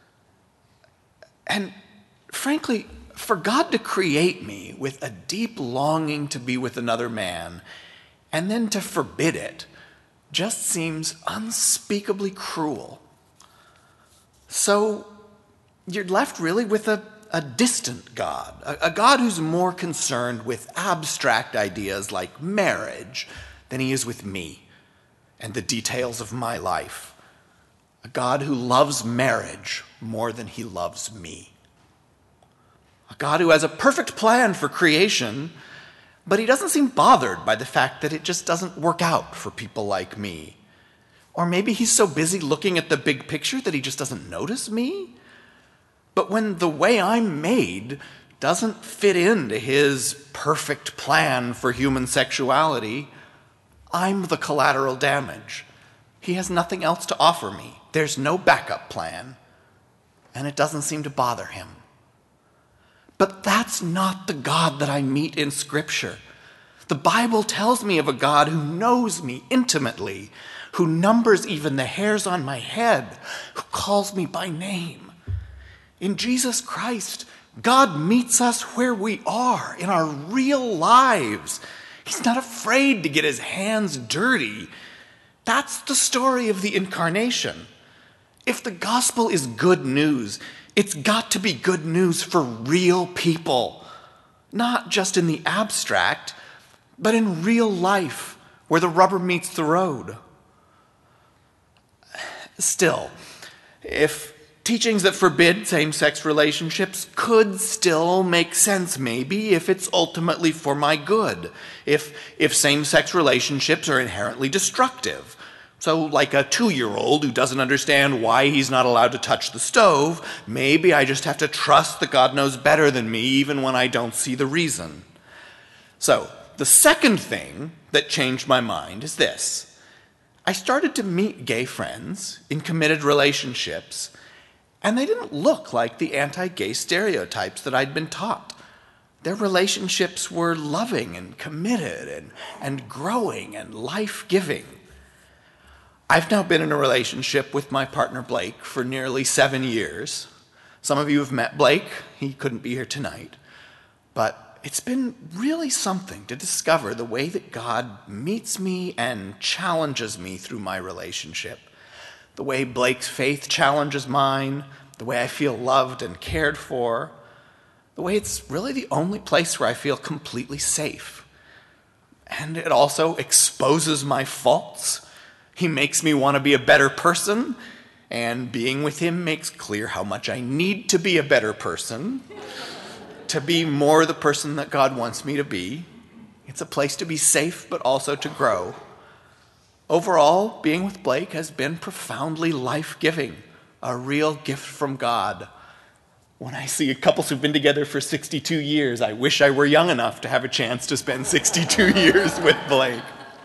And frankly, for God to create me with a deep longing to be with another man and then to forbid it just seems unspeakably cruel. So you're left really with a distant God, a God who's more concerned with abstract ideas like marriage than he is with me and the details of my life. A God who loves marriage more than he loves me. A God who has a perfect plan for creation, but he doesn't seem bothered by the fact that it just doesn't work out for people like me. Or maybe he's so busy looking at the big picture that he just doesn't notice me. But when the way I'm made doesn't fit into his perfect plan for human sexuality, I'm the collateral damage. He has nothing else to offer me. There's no backup plan, and it doesn't seem to bother him. But that's not the God that I meet in Scripture. The Bible tells me of a God who knows me intimately, who numbers even the hairs on my head, who calls me by name. In Jesus Christ, God meets us where we are in our real lives. He's not afraid to get his hands dirty. That's the story of the incarnation. If the gospel is good news, it's got to be good news for real people, not just in the abstract, but in real life, where the rubber meets the road. Still, if teachings that forbid same-sex relationships could still make sense, maybe, if it's ultimately for my good, if same-sex relationships are inherently destructive. So like a 2-year-old who doesn't understand why he's not allowed to touch the stove, maybe I just have to trust that God knows better than me even when I don't see the reason. So the second thing that changed my mind is this. I started to meet gay friends in committed relationships, and they didn't look like the anti-gay stereotypes that I'd been taught. Their relationships were loving and committed and growing and life-giving. I've now been in a relationship with my partner Blake for nearly 7 years. Some of you have met Blake. He couldn't be here tonight. But it's been really something to discover the way that God meets me and challenges me through my relationship. The way Blake's faith challenges mine, the way I feel loved and cared for, the way it's really the only place where I feel completely safe. And it also exposes my faults. He makes me want to be a better person, and being with him makes clear how much I need to be a better person, to be more the person that God wants me to be. It's a place to be safe, but also to grow. Overall, being with Blake has been profoundly life-giving, a real gift from God. When I see couples who've been together for 62 years, I wish I were young enough to have a chance to spend 62 years with Blake.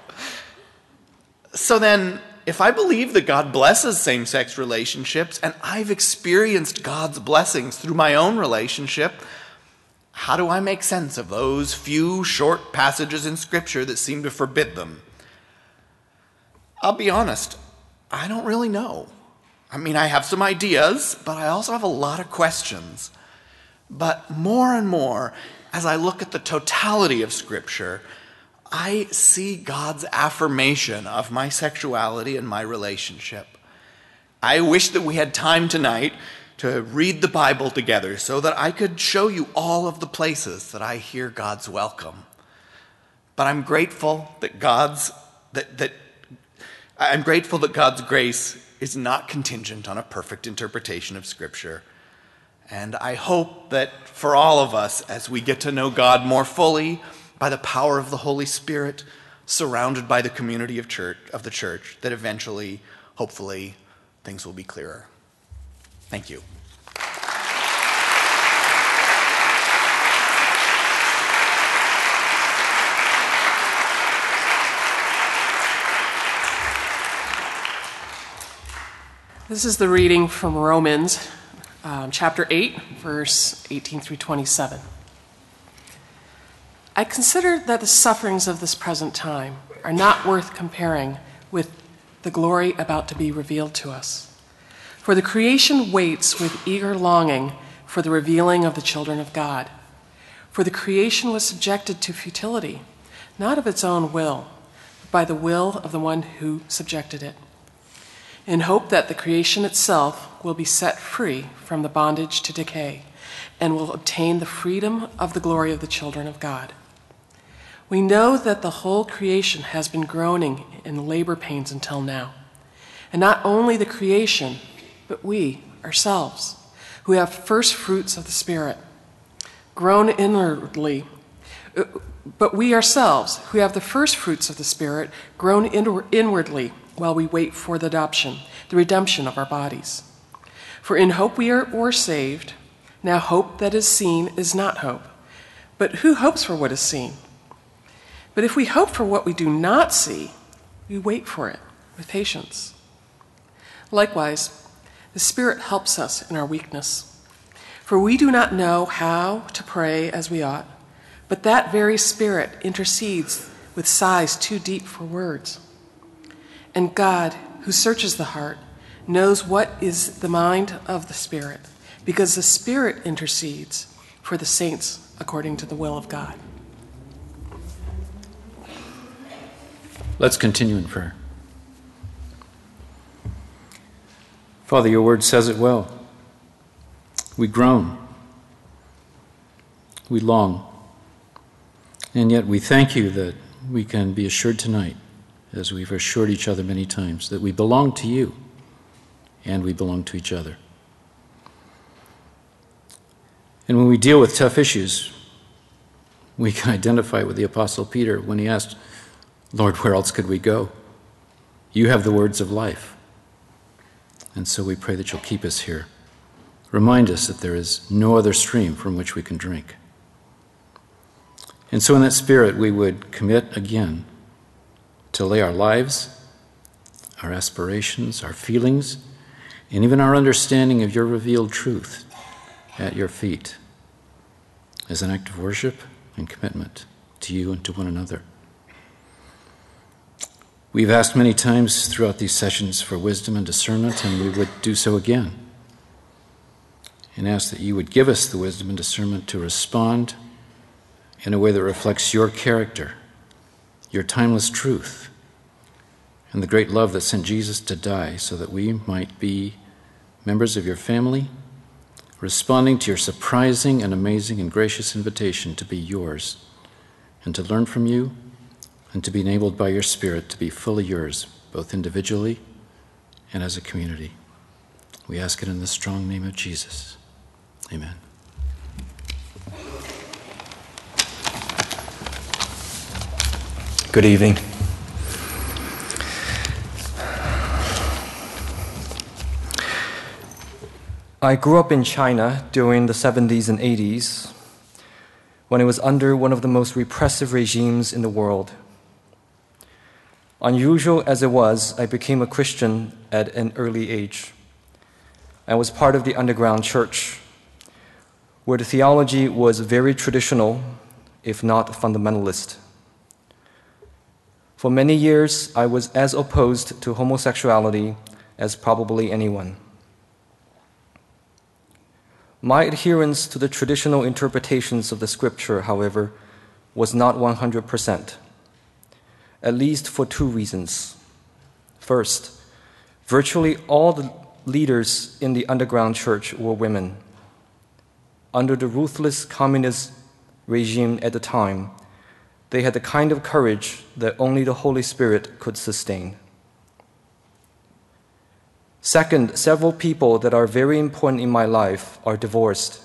So then, if I believe that God blesses same-sex relationships, and I've experienced God's blessings through my own relationship, how do I make sense of those few short passages in Scripture that seem to forbid them? I'll be honest, I don't really know. I mean, I have some ideas, but I also have a lot of questions. But more and more, as I look at the totality of Scripture, I see God's affirmation of my sexuality and my relationship. I wish that we had time tonight to read the Bible together so that I could show you all of the places that I hear God's welcome. But I'm grateful that God's grace is not contingent on a perfect interpretation of Scripture. And I hope that for all of us, as we get to know God more fully, by the power of the Holy Spirit, surrounded by the community of the church, that eventually, hopefully, things will be clearer. Thank you. This is the reading from Romans, chapter 8, verse 18 through 27. I consider that the sufferings of this present time are not worth comparing with the glory about to be revealed to us. For the creation waits with eager longing for the revealing of the children of God. For the creation was subjected to futility, not of its own will, but by the will of the one who subjected it, in hope that the creation itself will be set free from the bondage to decay and will obtain the freedom of the glory of the children of God. We know that the whole creation has been groaning in labor pains until now. And not only the creation, but we ourselves, who have first fruits of the Spirit, groan inwardly. But we ourselves, who have the first fruits of the Spirit, groan inwardly while we wait for the adoption, the redemption of our bodies. For in hope we were saved. Now hope that is seen is not hope. But who hopes for what is seen? But if we hope for what we do not see, we wait for it with patience. Likewise, the Spirit helps us in our weakness. For we do not know how to pray as we ought, but that very Spirit intercedes with sighs too deep for words. And God, who searches the heart, knows what is the mind of the Spirit, because the Spirit intercedes for the saints according to the will of God. Let's continue in prayer. Father, your word says it well. We groan. We long. And yet we thank you that we can be assured tonight, as we've assured each other many times, that we belong to you and we belong to each other. And when we deal with tough issues, we can identify with the Apostle Peter when he asked, Lord, where else could we go? You have the words of life. And so we pray that you'll keep us here. Remind us that there is no other stream from which we can drink. And so in that spirit, we would commit again to lay our lives, our aspirations, our feelings, and even our understanding of your revealed truth at your feet as an act of worship and commitment to you and to one another. We've asked many times throughout these sessions for wisdom and discernment, and we would do so again. And ask that you would give us the wisdom and discernment to respond in a way that reflects your character, your timeless truth, and the great love that sent Jesus to die so that we might be members of your family, responding to your surprising and amazing and gracious invitation to be yours and to learn from you, and to be enabled by your Spirit to be fully yours, both individually and as a community. We ask it in the strong name of Jesus. Amen. Good evening. I grew up in China during the 70s and 80s when it was under one of the most repressive regimes in the world. Unusual as it was, I became a Christian at an early age. I was part of the underground church, where the theology was very traditional, if not fundamentalist. For many years, I was as opposed to homosexuality as probably anyone. My adherence to the traditional interpretations of the scripture, however, was not 100%, at least for two reasons. First, virtually all the leaders in the underground church were women. Under the ruthless communist regime at the time, they had the kind of courage that only the Holy Spirit could sustain. Second, several people that are very important in my life are divorced.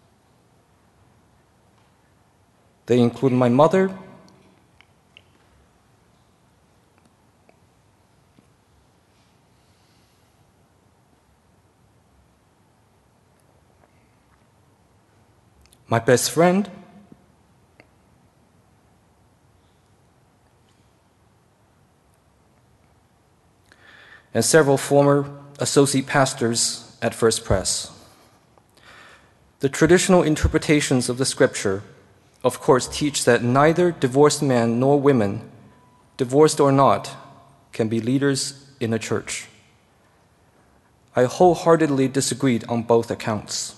They include my mother, my best friend, and several former associate pastors at First Pres. The traditional interpretations of the scripture, of course, teach that neither divorced men nor women, divorced or not, can be leaders in a church. I wholeheartedly disagreed on both accounts.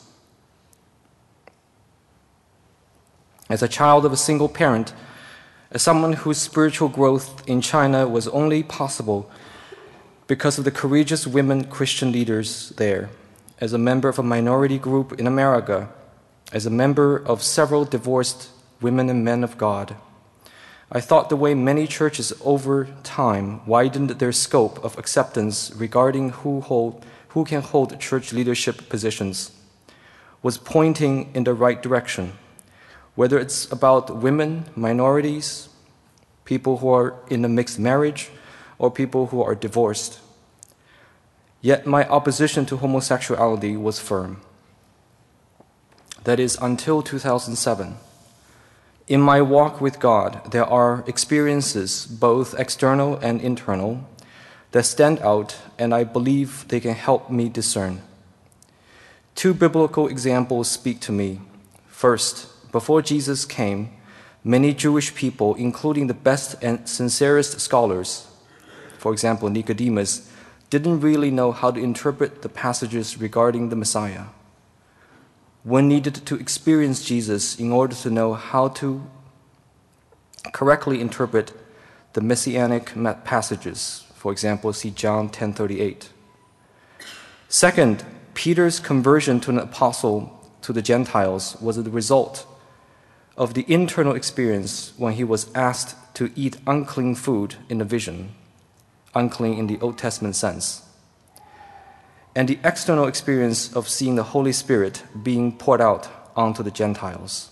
As a child of a single parent, as someone whose spiritual growth in China was only possible because of the courageous women Christian leaders there, as a member of a minority group in America, as a member of several divorced women and men of God, I thought the way many churches over time widened their scope of acceptance regarding who can hold church leadership positions was pointing in the right direction, whether it's about women, minorities, people who are in a mixed marriage, or people who are divorced. Yet my opposition to homosexuality was firm. That is, until 2007. In my walk with God, there are experiences, both external and internal, that stand out, and I believe they can help me discern. Two biblical examples speak to me. First, before Jesus came, many Jewish people, including the best and sincerest scholars, for example, Nicodemus, didn't really know how to interpret the passages regarding the Messiah. One needed to experience Jesus in order to know how to correctly interpret the messianic passages. For example, see John 10:38. Second, Peter's conversion to an apostle to the Gentiles was the result of the internal experience when he was asked to eat unclean food in a vision, unclean in the Old Testament sense, and the external experience of seeing the Holy Spirit being poured out onto the Gentiles.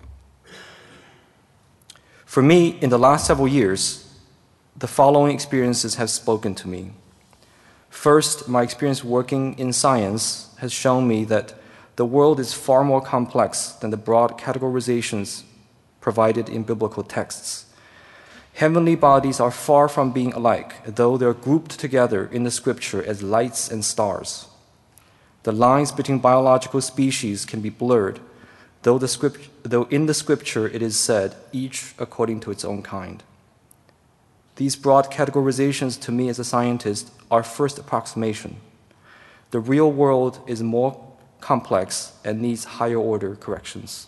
For me, in the last several years, the following experiences have spoken to me. First, my experience working in science has shown me that the world is far more complex than the broad categorizations provided in biblical texts. Heavenly bodies are far from being alike, though they are grouped together in the scripture as lights and stars. The lines between biological species can be blurred, though in the scripture it is said, each according to its own kind. These broad categorizations to me as a scientist are first approximation. The real world is more complex and needs higher order corrections.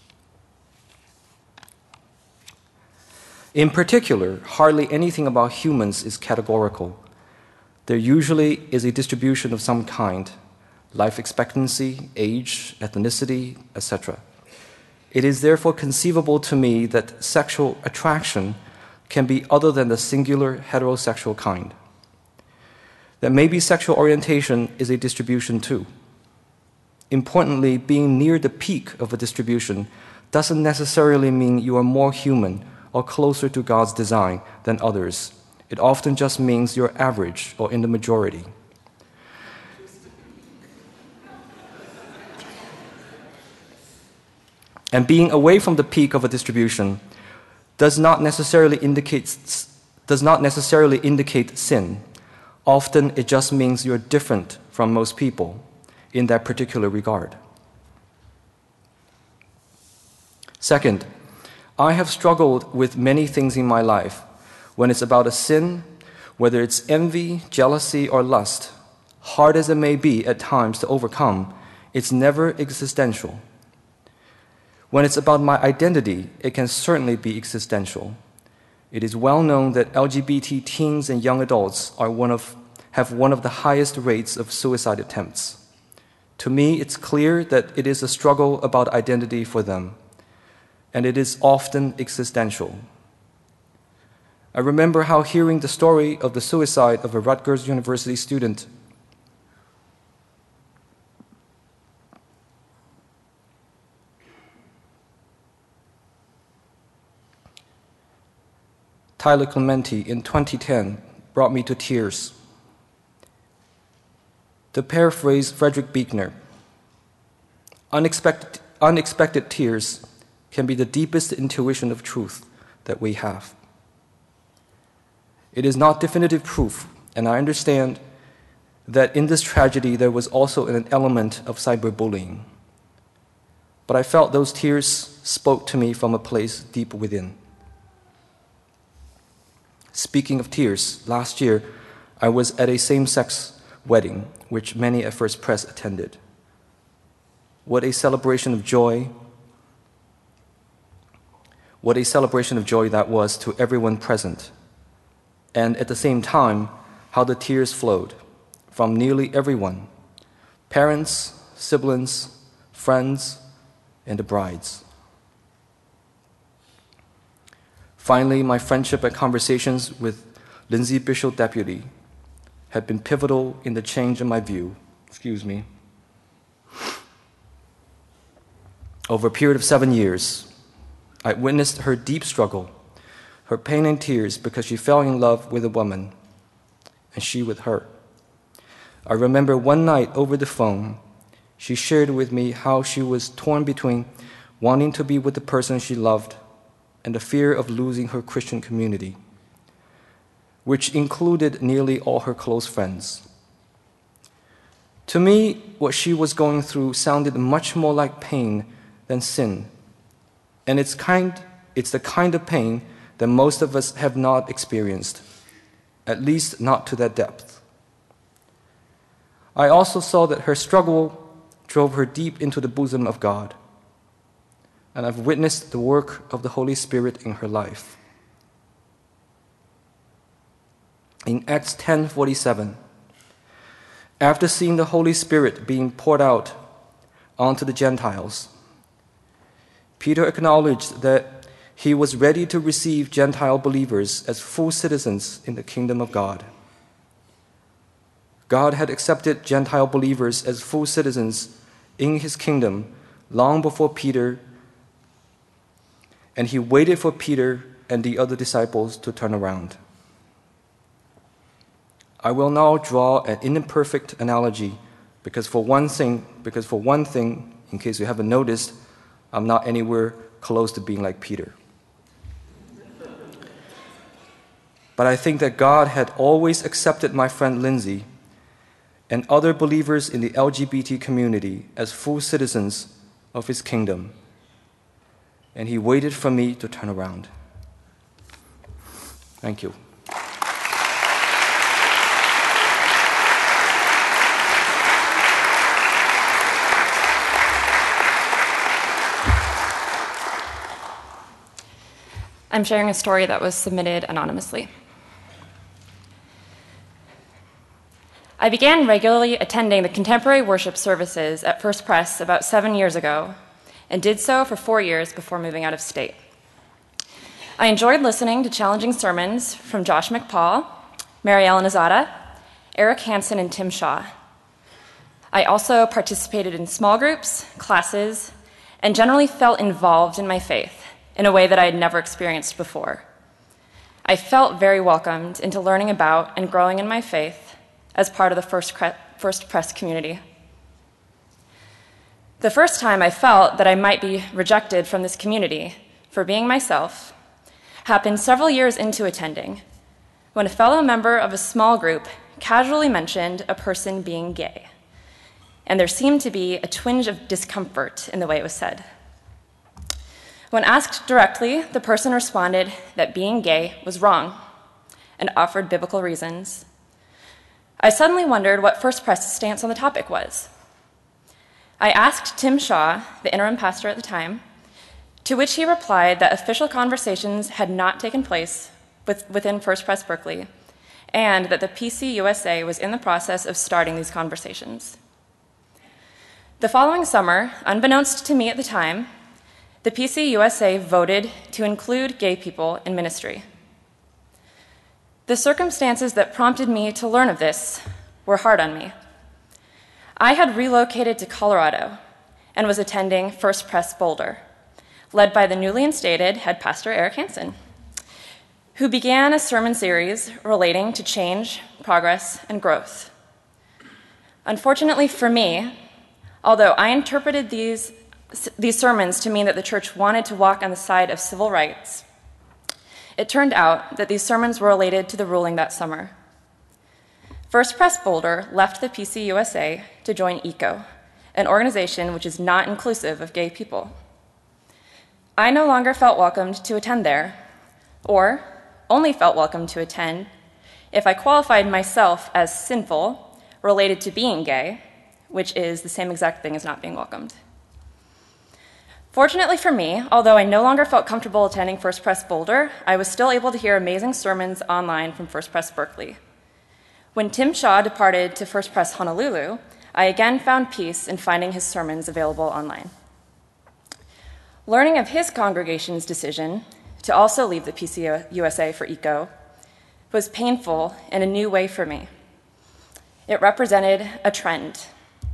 In particular, hardly anything about humans is categorical. There usually is a distribution of some kind: life expectancy, age, ethnicity, etc. It is therefore conceivable to me that sexual attraction can be other than the singular heterosexual kind. that maybe sexual orientation is a distribution too. Importantly, being near the peak of a distribution doesn't necessarily mean you are more human or closer to God's design than others. It often just means you're average or in the majority. And being away from the peak of a distribution does not necessarily indicate sin. Often it just means you're different from most people in that particular regard. Second, I have struggled with many things in my life. When it's about a sin, whether it's envy, jealousy, or lust, hard as it may be at times to overcome, it's never existential. When it's about my identity, it can certainly be existential. It is well known that LGBT teens and young adults have one of the highest rates of suicide attempts. To me, it's clear that it is a struggle about identity for them, and it is often existential. I remember how hearing the story of the suicide of a Rutgers University student Tyler Clementi in 2010 brought me to tears. To paraphrase Frederick Buechner, unexpected tears can be the deepest intuition of truth that we have. It is not definitive proof, and I understand that in this tragedy there was also an element of cyberbullying. But I felt those tears spoke to me from a place deep within. Speaking of tears, last year I was at a same-sex wedding, which many at First Pres attended. What a celebration of joy. What a celebration of joy that was to everyone present. And at the same time, how the tears flowed from nearly everyone, parents, siblings, friends, and the brides. Finally, my friendship and conversations with Lindsay Bishop Deputy had been pivotal in the change in my view. Over a period of 7 years, I witnessed her deep struggle, her pain and tears because she fell in love with a woman, and she with her. I remember one night over the phone, she shared with me how she was torn between wanting to be with the person she loved and the fear of losing her Christian community, which included nearly all her close friends. To me, what she was going through sounded much more like pain than sin, and it's the kind of pain that most of us have not experienced, at least not to that depth. I also saw that her struggle drove her deep into the bosom of God, and I've witnessed the work of the Holy Spirit in her life. In Acts 10:47, after seeing the Holy Spirit being poured out onto the Gentiles, Peter acknowledged that he was ready to receive Gentile believers as full citizens in the kingdom of God. God had accepted Gentile believers as full citizens in his kingdom long before Peter, and he waited for Peter and the other disciples to turn around. I will now draw an imperfect analogy because for one thing, in case you haven't noticed, I'm not anywhere close to being like Peter. But I think that God had always accepted my friend Lindsay and other believers in the LGBT community as full citizens of his kingdom, and he waited for me to turn around. Thank you. I'm sharing a story that was submitted anonymously. I began regularly attending the contemporary worship services at First Pres about 7 years ago, and did so for 4 years before moving out of state. I enjoyed listening to challenging sermons from Josh McPaul, Mary Ellen Azada, Eric Hansen and Tim Shaw. I also participated in small groups, classes, and generally felt involved in my faith in a way that I had never experienced before. I felt very welcomed into learning about and growing in my faith as part of the First Press community. The first time I felt that I might be rejected from this community for being myself happened several years into attending, when a fellow member of a small group casually mentioned a person being gay, and there seemed to be a twinge of discomfort in the way it was said. When asked directly, the person responded that being gay was wrong and offered biblical reasons. I suddenly wondered what First Press's stance on the topic was. I asked Tim Shaw, the interim pastor at the time, to which he replied that official conversations had not taken place within First Press Berkeley, and that the PCUSA was in the process of starting these conversations. The following summer, unbeknownst to me at the time, the PCUSA voted to include gay people in ministry. The circumstances that prompted me to learn of this were hard on me. I had relocated to Colorado and was attending First Press Boulder, led by the newly instated head pastor Eric Hansen, who began a sermon series relating to change, progress, and growth. Unfortunately for me, although I interpreted these sermons to mean that the church wanted to walk on the side of civil rights, it turned out that these sermons were related to the ruling that summer. First Press Boulder left the PCUSA to join ECO, an organization which is not inclusive of gay people. I no longer felt welcomed to attend there, or only felt welcome to attend if I qualified myself as sinful related to being gay, which is the same exact thing as not being welcomed. Fortunately for me, although I no longer felt comfortable attending First Press Boulder, I was still able to hear amazing sermons online from First Press Berkeley. When Tim Shaw departed to First Press Honolulu, I again found peace in finding his sermons available online. Learning of his congregation's decision to also leave the PCUSA for ECO was painful in a new way for me. It represented a trend.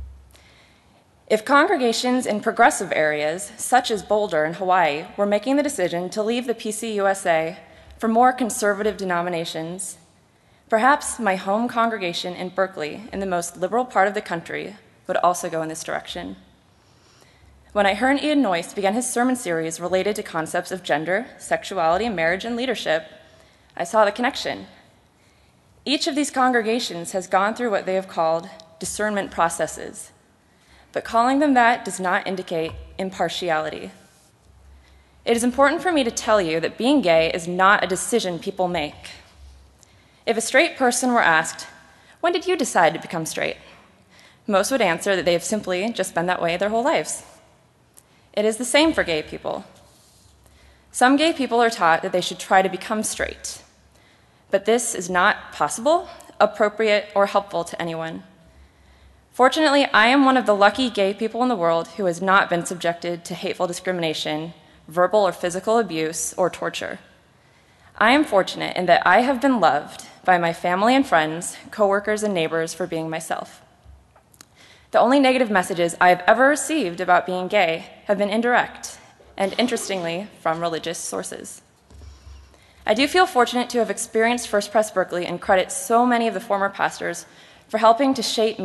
If congregations in progressive areas, such as Boulder and Hawaii, were making the decision to leave the PCUSA for more conservative denominations, perhaps my home congregation in Berkeley, in the most liberal part of the country, would also go in this direction. When I heard Ian Noyce began his sermon series related to concepts of gender, sexuality, marriage, and leadership, I saw the connection. Each of these congregations has gone through what they have called discernment processes, but calling them that does not indicate impartiality. It is important for me to tell you that being gay is not a decision people make. If a straight person were asked, "When did you decide to become straight?" most would answer that they have simply just been that way their whole lives. It is the same for gay people. Some gay people are taught that they should try to become straight, but this is not possible, appropriate, or helpful to anyone. Fortunately, I am one of the lucky gay people in the world who has not been subjected to hateful discrimination, verbal or physical abuse, or torture. I am fortunate in that I have been loved by my family and friends, coworkers, and neighbors for being myself. The only negative messages I have ever received about being gay have been indirect, and interestingly, from religious sources. I do feel fortunate to have experienced First Press Berkeley and credit so many of the former pastors for helping me to shape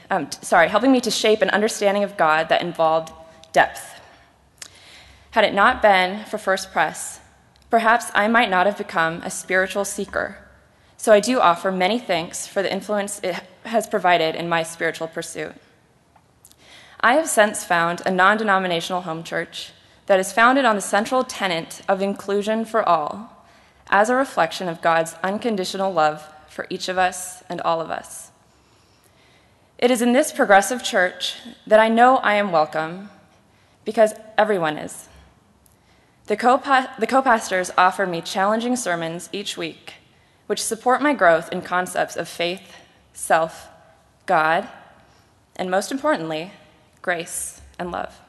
an understanding of God that involved depth. Had it not been for First Press, perhaps I might not have become a spiritual seeker. So I do offer many thanks for the influence it has provided in my spiritual pursuit. I have since found a non-denominational home church that is founded on the central tenet of inclusion for all, as a reflection of God's unconditional love for each of us and all of us. It is in this progressive church that I know I am welcome, because everyone is. The co-pastors offer me challenging sermons each week, which support my growth in concepts of faith, self, God, and most importantly, grace and love.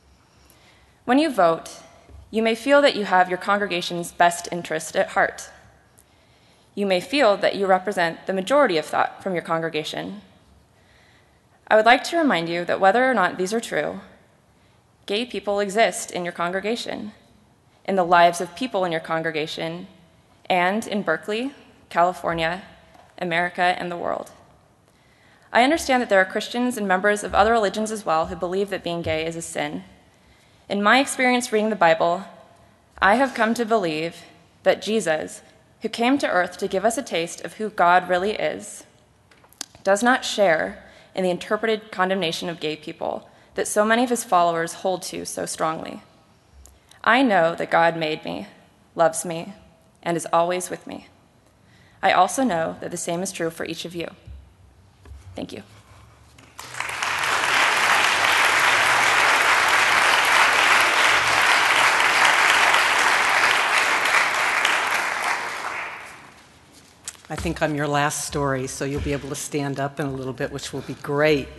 When you vote, you may feel that you have your congregation's best interest at heart. You may feel that you represent the majority of thought from your congregation. I would like to remind you that whether or not these are true, gay people exist in your congregation, in the lives of people in your congregation, and in Berkeley, California, America, and the world. I understand that there are Christians and members of other religions as well who believe that being gay is a sin. In my experience reading the Bible, I have come to believe that Jesus, who came to earth to give us a taste of who God really is, does not share in the interpreted condemnation of gay people that so many of his followers hold to so strongly. I know that God made me, loves me, and is always with me. I also know that the same is true for each of you. Thank you. I think I'm your last story, so you'll be able to stand up in a little bit, which will be great.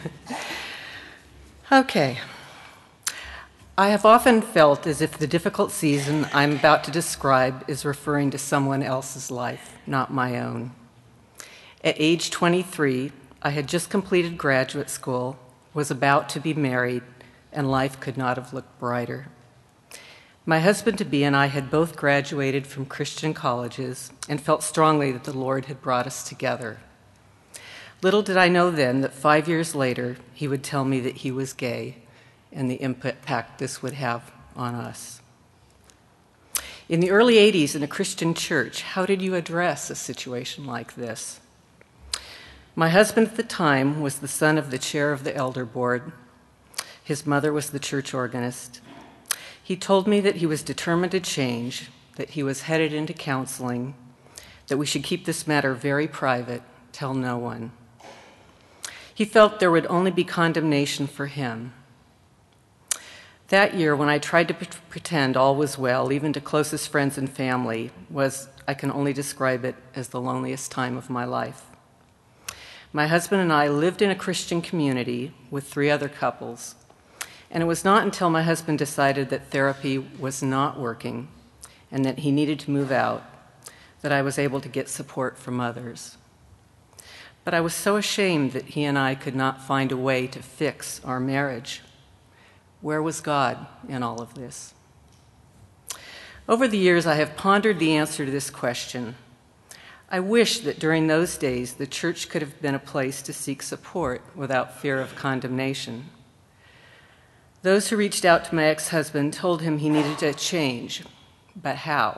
Okay. I have often felt as if the difficult season I'm about to describe is referring to someone else's life, not my own. At age 23, I had just completed graduate school, was about to be married, and life could not have looked brighter. My husband-to-be and I had both graduated from Christian colleges and felt strongly that the Lord had brought us together. Little did I know then that 5 years later, he would tell me that he was gay and the impact this would have on us. In the early 80s in a Christian church, how did you address a situation like this? My husband at the time was the son of the chair of the elder board. His mother was the church organist. He told me that he was determined to change, that he was headed into counseling, that we should keep this matter very private, tell no one. He felt there would only be condemnation for him. That year, when I tried to pretend all was well, even to closest friends and family, I can only describe it as the loneliest time of my life. My husband and I lived in a Christian community with 3 other couples, and it was not until my husband decided that therapy was not working and that he needed to move out that I was able to get support from others. But I was so ashamed that he and I could not find a way to fix our marriage. Where was God in all of this? Over the years, I have pondered the answer to this question. I wish that during those days the church could have been a place to seek support without fear of condemnation. Those who reached out to my ex-husband told him he needed to change, but how?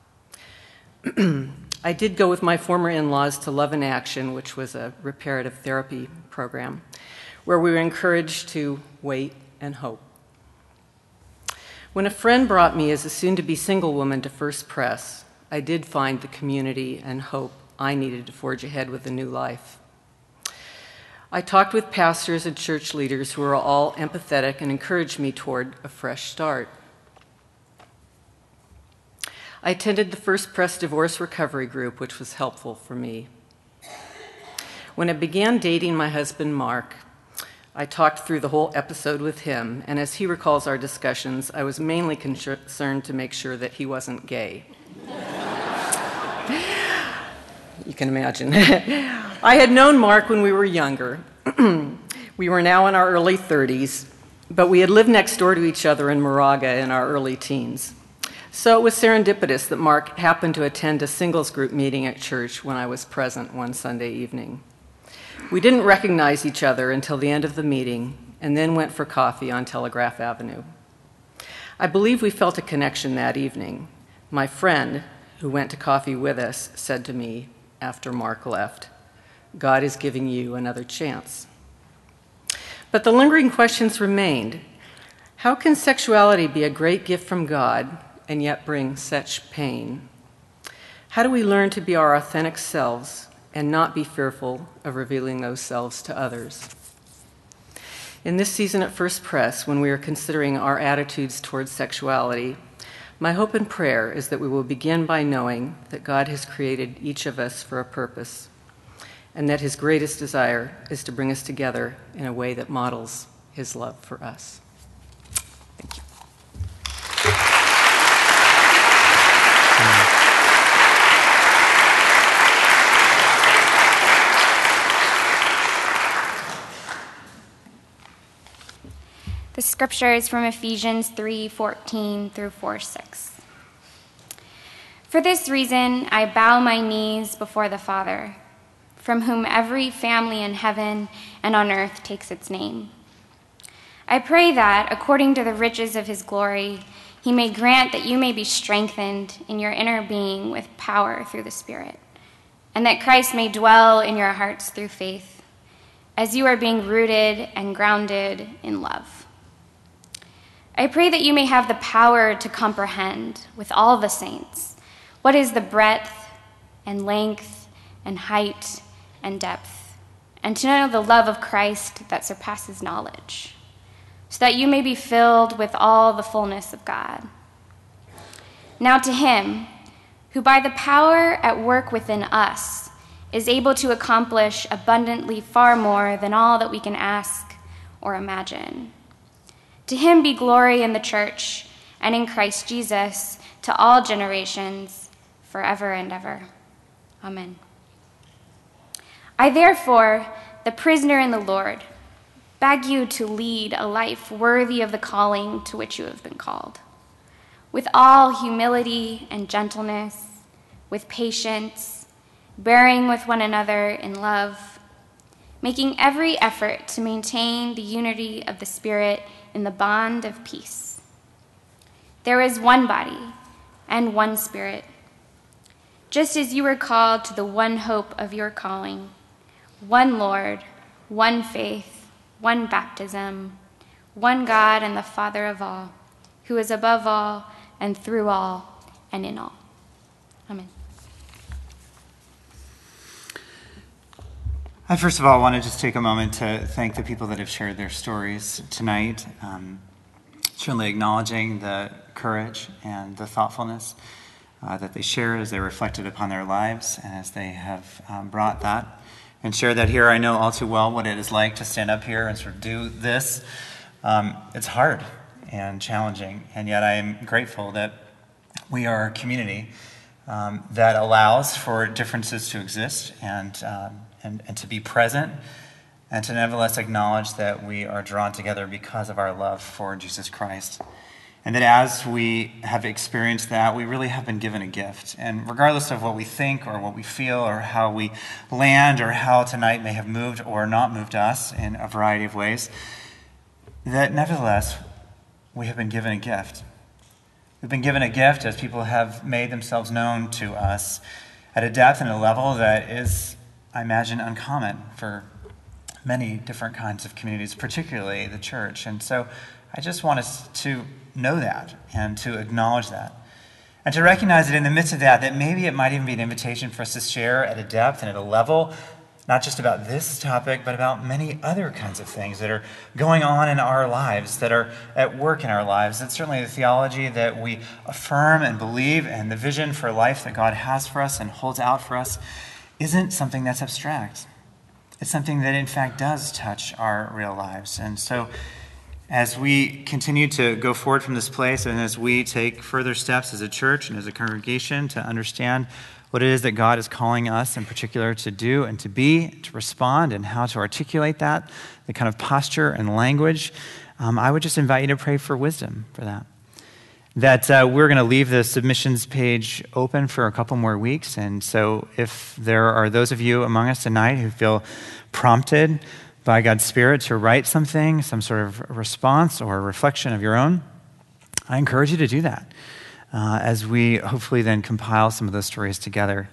I did go with my former in-laws to Love in Action, which was a reparative therapy program, where we were encouraged to wait and hope. When a friend brought me as a soon-to-be single woman to First Press, I did find the community and hope I needed to forge ahead with a new life. I talked with pastors and church leaders who were all empathetic and encouraged me toward a fresh start. I attended the First Press Divorce Recovery Group, which was helpful for me. When I began dating my husband, Mark, I talked through the whole episode with him, and as he recalls our discussions, I was mainly concerned to make sure that he wasn't gay. You can imagine. I had known Mark when we were younger. We were now in our early 30s, but we had lived next door to each other in Moraga in our early teens. So it was serendipitous that Mark happened to attend a singles group meeting at church when I was present one Sunday evening. We didn't recognize each other until the end of the meeting, and then went for coffee on Telegraph Avenue. I believe we felt a connection that evening. My friend, who went to coffee with us, said to me after Mark left, "God is giving you another chance." But the lingering questions remained. How can sexuality be a great gift from God and yet bring such pain? How do we learn to be our authentic selves and not be fearful of revealing those selves to others? In this season at First Press, when we are considering our attitudes towards sexuality, my hope and prayer is that we will begin by knowing that God has created each of us for a purpose, and that his greatest desire is to bring us together in a way that models his love for us. Thank you. scripture is from Ephesians 3:14 through 4:6. For this reason, I bow my knees before the Father, from whom every family in heaven and on earth takes its name. I pray that, according to the riches of his glory, he may grant that you may be strengthened in your inner being with power through the Spirit, and that Christ may dwell in your hearts through faith, as you are being rooted and grounded in love. I pray that you may have the power to comprehend with all the saints what is the breadth and length and height and depth, and to know the love of Christ that surpasses knowledge, so that you may be filled with all the fullness of God. Now to him, who by the power at work within us is able to accomplish abundantly far more than all that we can ask or imagine. To him be glory in the church and in Christ Jesus to all generations, forever and ever. Amen. I therefore, the prisoner in the Lord, beg you to lead a life worthy of the calling to which you have been called, with all humility and gentleness, with patience, bearing with one another in love, making every effort to maintain the unity of the Spirit in the bond of peace. There is one body and one Spirit, just as you were called to the one hope of your calling, one Lord, one faith, one baptism, one God and the Father of all, who is above all and through all and in all. Amen. I first of all want to just take a moment to thank the people that have shared their stories tonight, certainly acknowledging the courage and the thoughtfulness that they shared as they reflected upon their lives and as they have brought that and shared that here. I know all too well what it is like to stand up here and sort of do this. It's hard and challenging, and yet I am grateful that we are a community that allows for differences to exist and to be present, and to nevertheless acknowledge that we are drawn together because of our love for Jesus Christ. And that as we have experienced that, we really have been given a gift. And regardless of what we think or what we feel or how we land or how tonight may have moved or not moved us in a variety of ways, that nevertheless, we have been given a gift. We've been given a gift as people have made themselves known to us at a depth and a level that is, I imagine, uncommon for many different kinds of communities, particularly the church. And so I just want us to know that and to acknowledge that. And to recognize that in the midst of that maybe it might even be an invitation for us to share at a depth and at a level, not just about this topic, but about many other kinds of things that are going on in our lives, that are at work in our lives. That's certainly the theology that we affirm and believe, and the vision for life that God has for us and holds out for us isn't something that's abstract. It's something that in fact does touch our real lives. And so as we continue to go forward from this place, and as we take further steps as a church and as a congregation to understand what it is that God is calling us in particular to do and to be, to respond, and how to articulate that, the kind of posture and language, I would just invite you to pray for wisdom for that. That we're going to leave the submissions page open for a couple more weeks. And so if there are those of you among us tonight who feel prompted by God's Spirit to write something, some sort of response or reflection of your own, I encourage you to do that as we hopefully then compile some of those stories together.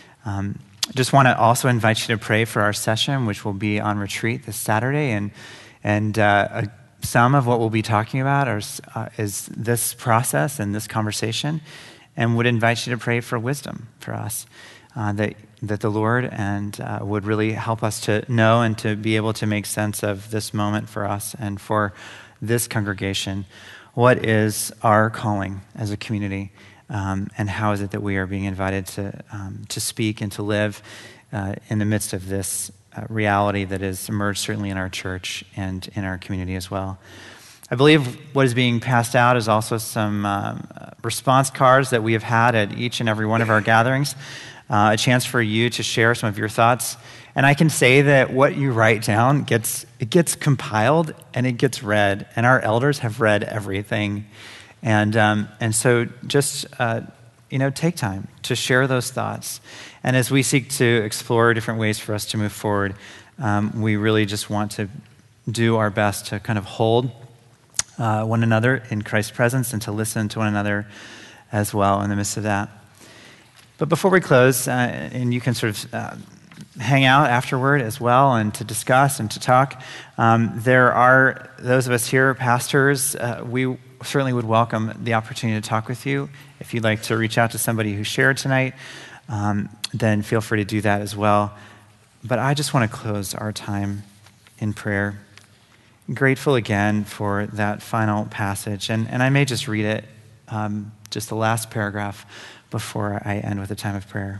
Just want to also invite you to pray for our session, which will be on retreat this Saturday. And some of what we'll be talking about is this process and this conversation, and would invite you to pray for wisdom for us, that the Lord would really help us to know and to be able to make sense of this moment for us and for this congregation. What is our calling as a community, and how is it that we are being invited to speak and to live in the midst of this reality that has emerged certainly in our church and in our community as well. I believe what is being passed out is also some response cards that we have had at each and every one of our gatherings. a chance for you to share some of your thoughts. And I can say that what you write down gets compiled and it gets read, and our elders have read everything. And so just take time to share those thoughts. And as we seek to explore different ways for us to move forward, we really just want to do our best to kind of hold one another in Christ's presence and to listen to one another as well in the midst of that. But before we close, and you can sort of hang out afterward as well and to discuss and to talk, there are those of us here, pastors, we certainly would welcome the opportunity to talk with you. If you'd like to reach out to somebody who shared tonight, then feel free to do that as well. But I just want to close our time in prayer. Grateful again for that final passage. And I may just read it, just the last paragraph before I end with a time of prayer.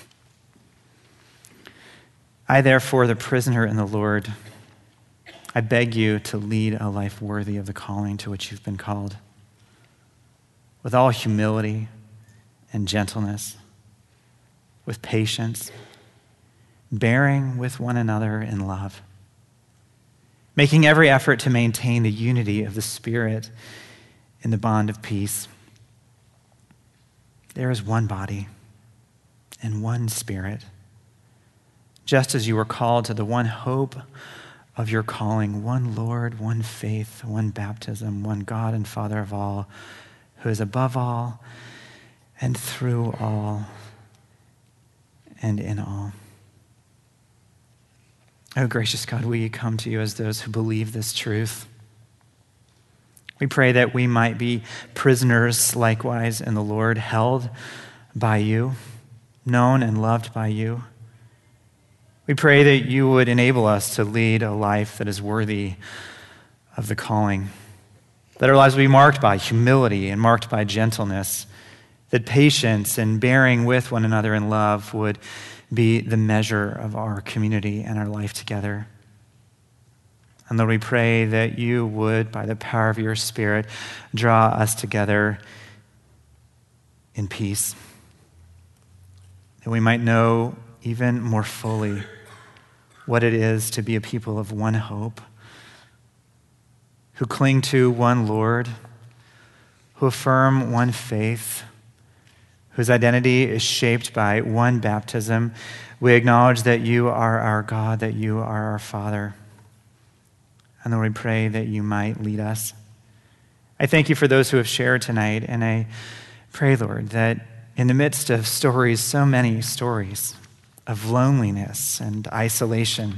I, therefore, the prisoner in the Lord, I beg you to lead a life worthy of the calling to which you've been called, with all humility and gentleness, with patience, bearing with one another in love, making every effort to maintain the unity of the Spirit in the bond of peace. There is one body and one Spirit, just as you were called to the one hope of your calling, one Lord, one faith, one baptism, one God and Father of all, who is above all and through all and in all. Oh, gracious God, we come to you as those who believe this truth. We pray that we might be prisoners likewise in the Lord, held by you, known and loved by you. We pray that you would enable us to lead a life that is worthy of the calling, that our lives would be marked by humility and marked by gentleness, that patience and bearing with one another in love would be the measure of our community and our life together. And Lord, we pray that you would, by the power of your Spirit, draw us together in peace, that we might know even more fully what it is to be a people of one hope, who cling to one Lord, who affirm one faith, whose identity is shaped by one baptism. We acknowledge that you are our God, that you are our Father. And Lord, we pray that you might lead us. I thank you for those who have shared tonight, and I pray, Lord, that in the midst of stories, so many stories of loneliness and isolation,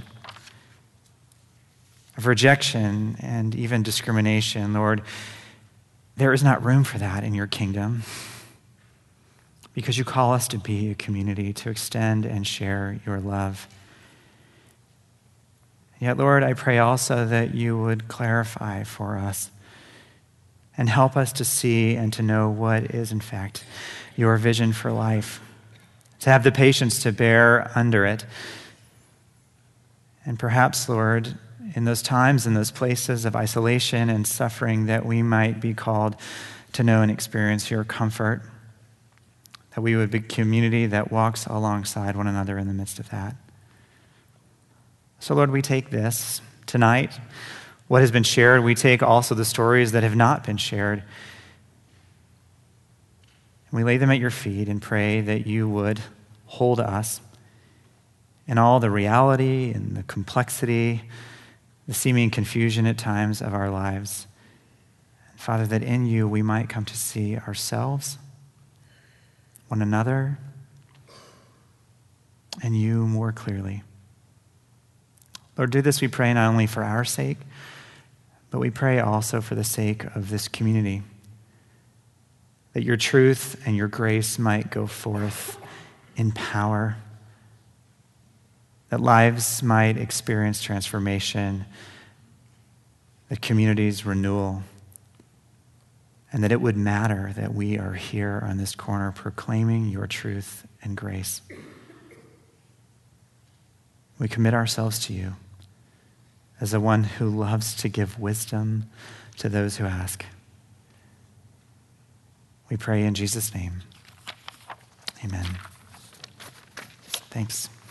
of rejection and even discrimination, Lord, there is not room for that in your kingdom, because you call us to be a community, to extend and share your love. Yet, Lord, I pray also that you would clarify for us and help us to see and to know what is, in fact, your vision for life, to have the patience to bear under it. And perhaps, Lord, in those times, in those places of isolation and suffering, that we might be called to know and experience your comfort, that we would be a community that walks alongside one another in the midst of that. So, Lord, we take this tonight, what has been shared. We take also the stories that have not been shared, and we lay them at your feet and pray that you would hold us in all the reality and the complexity, the seeming confusion at times of our lives. And Father, that in you we might come to see ourselves, one another, and you more clearly. Lord, do this, we pray, not only for our sake, but we pray also for the sake of this community, that your truth and your grace might go forth in power, that lives might experience transformation, that communities renewal, and that it would matter that we are here on this corner proclaiming your truth and grace. We commit ourselves to you as the one who loves to give wisdom to those who ask. We pray in Jesus' name. Amen. Thanks.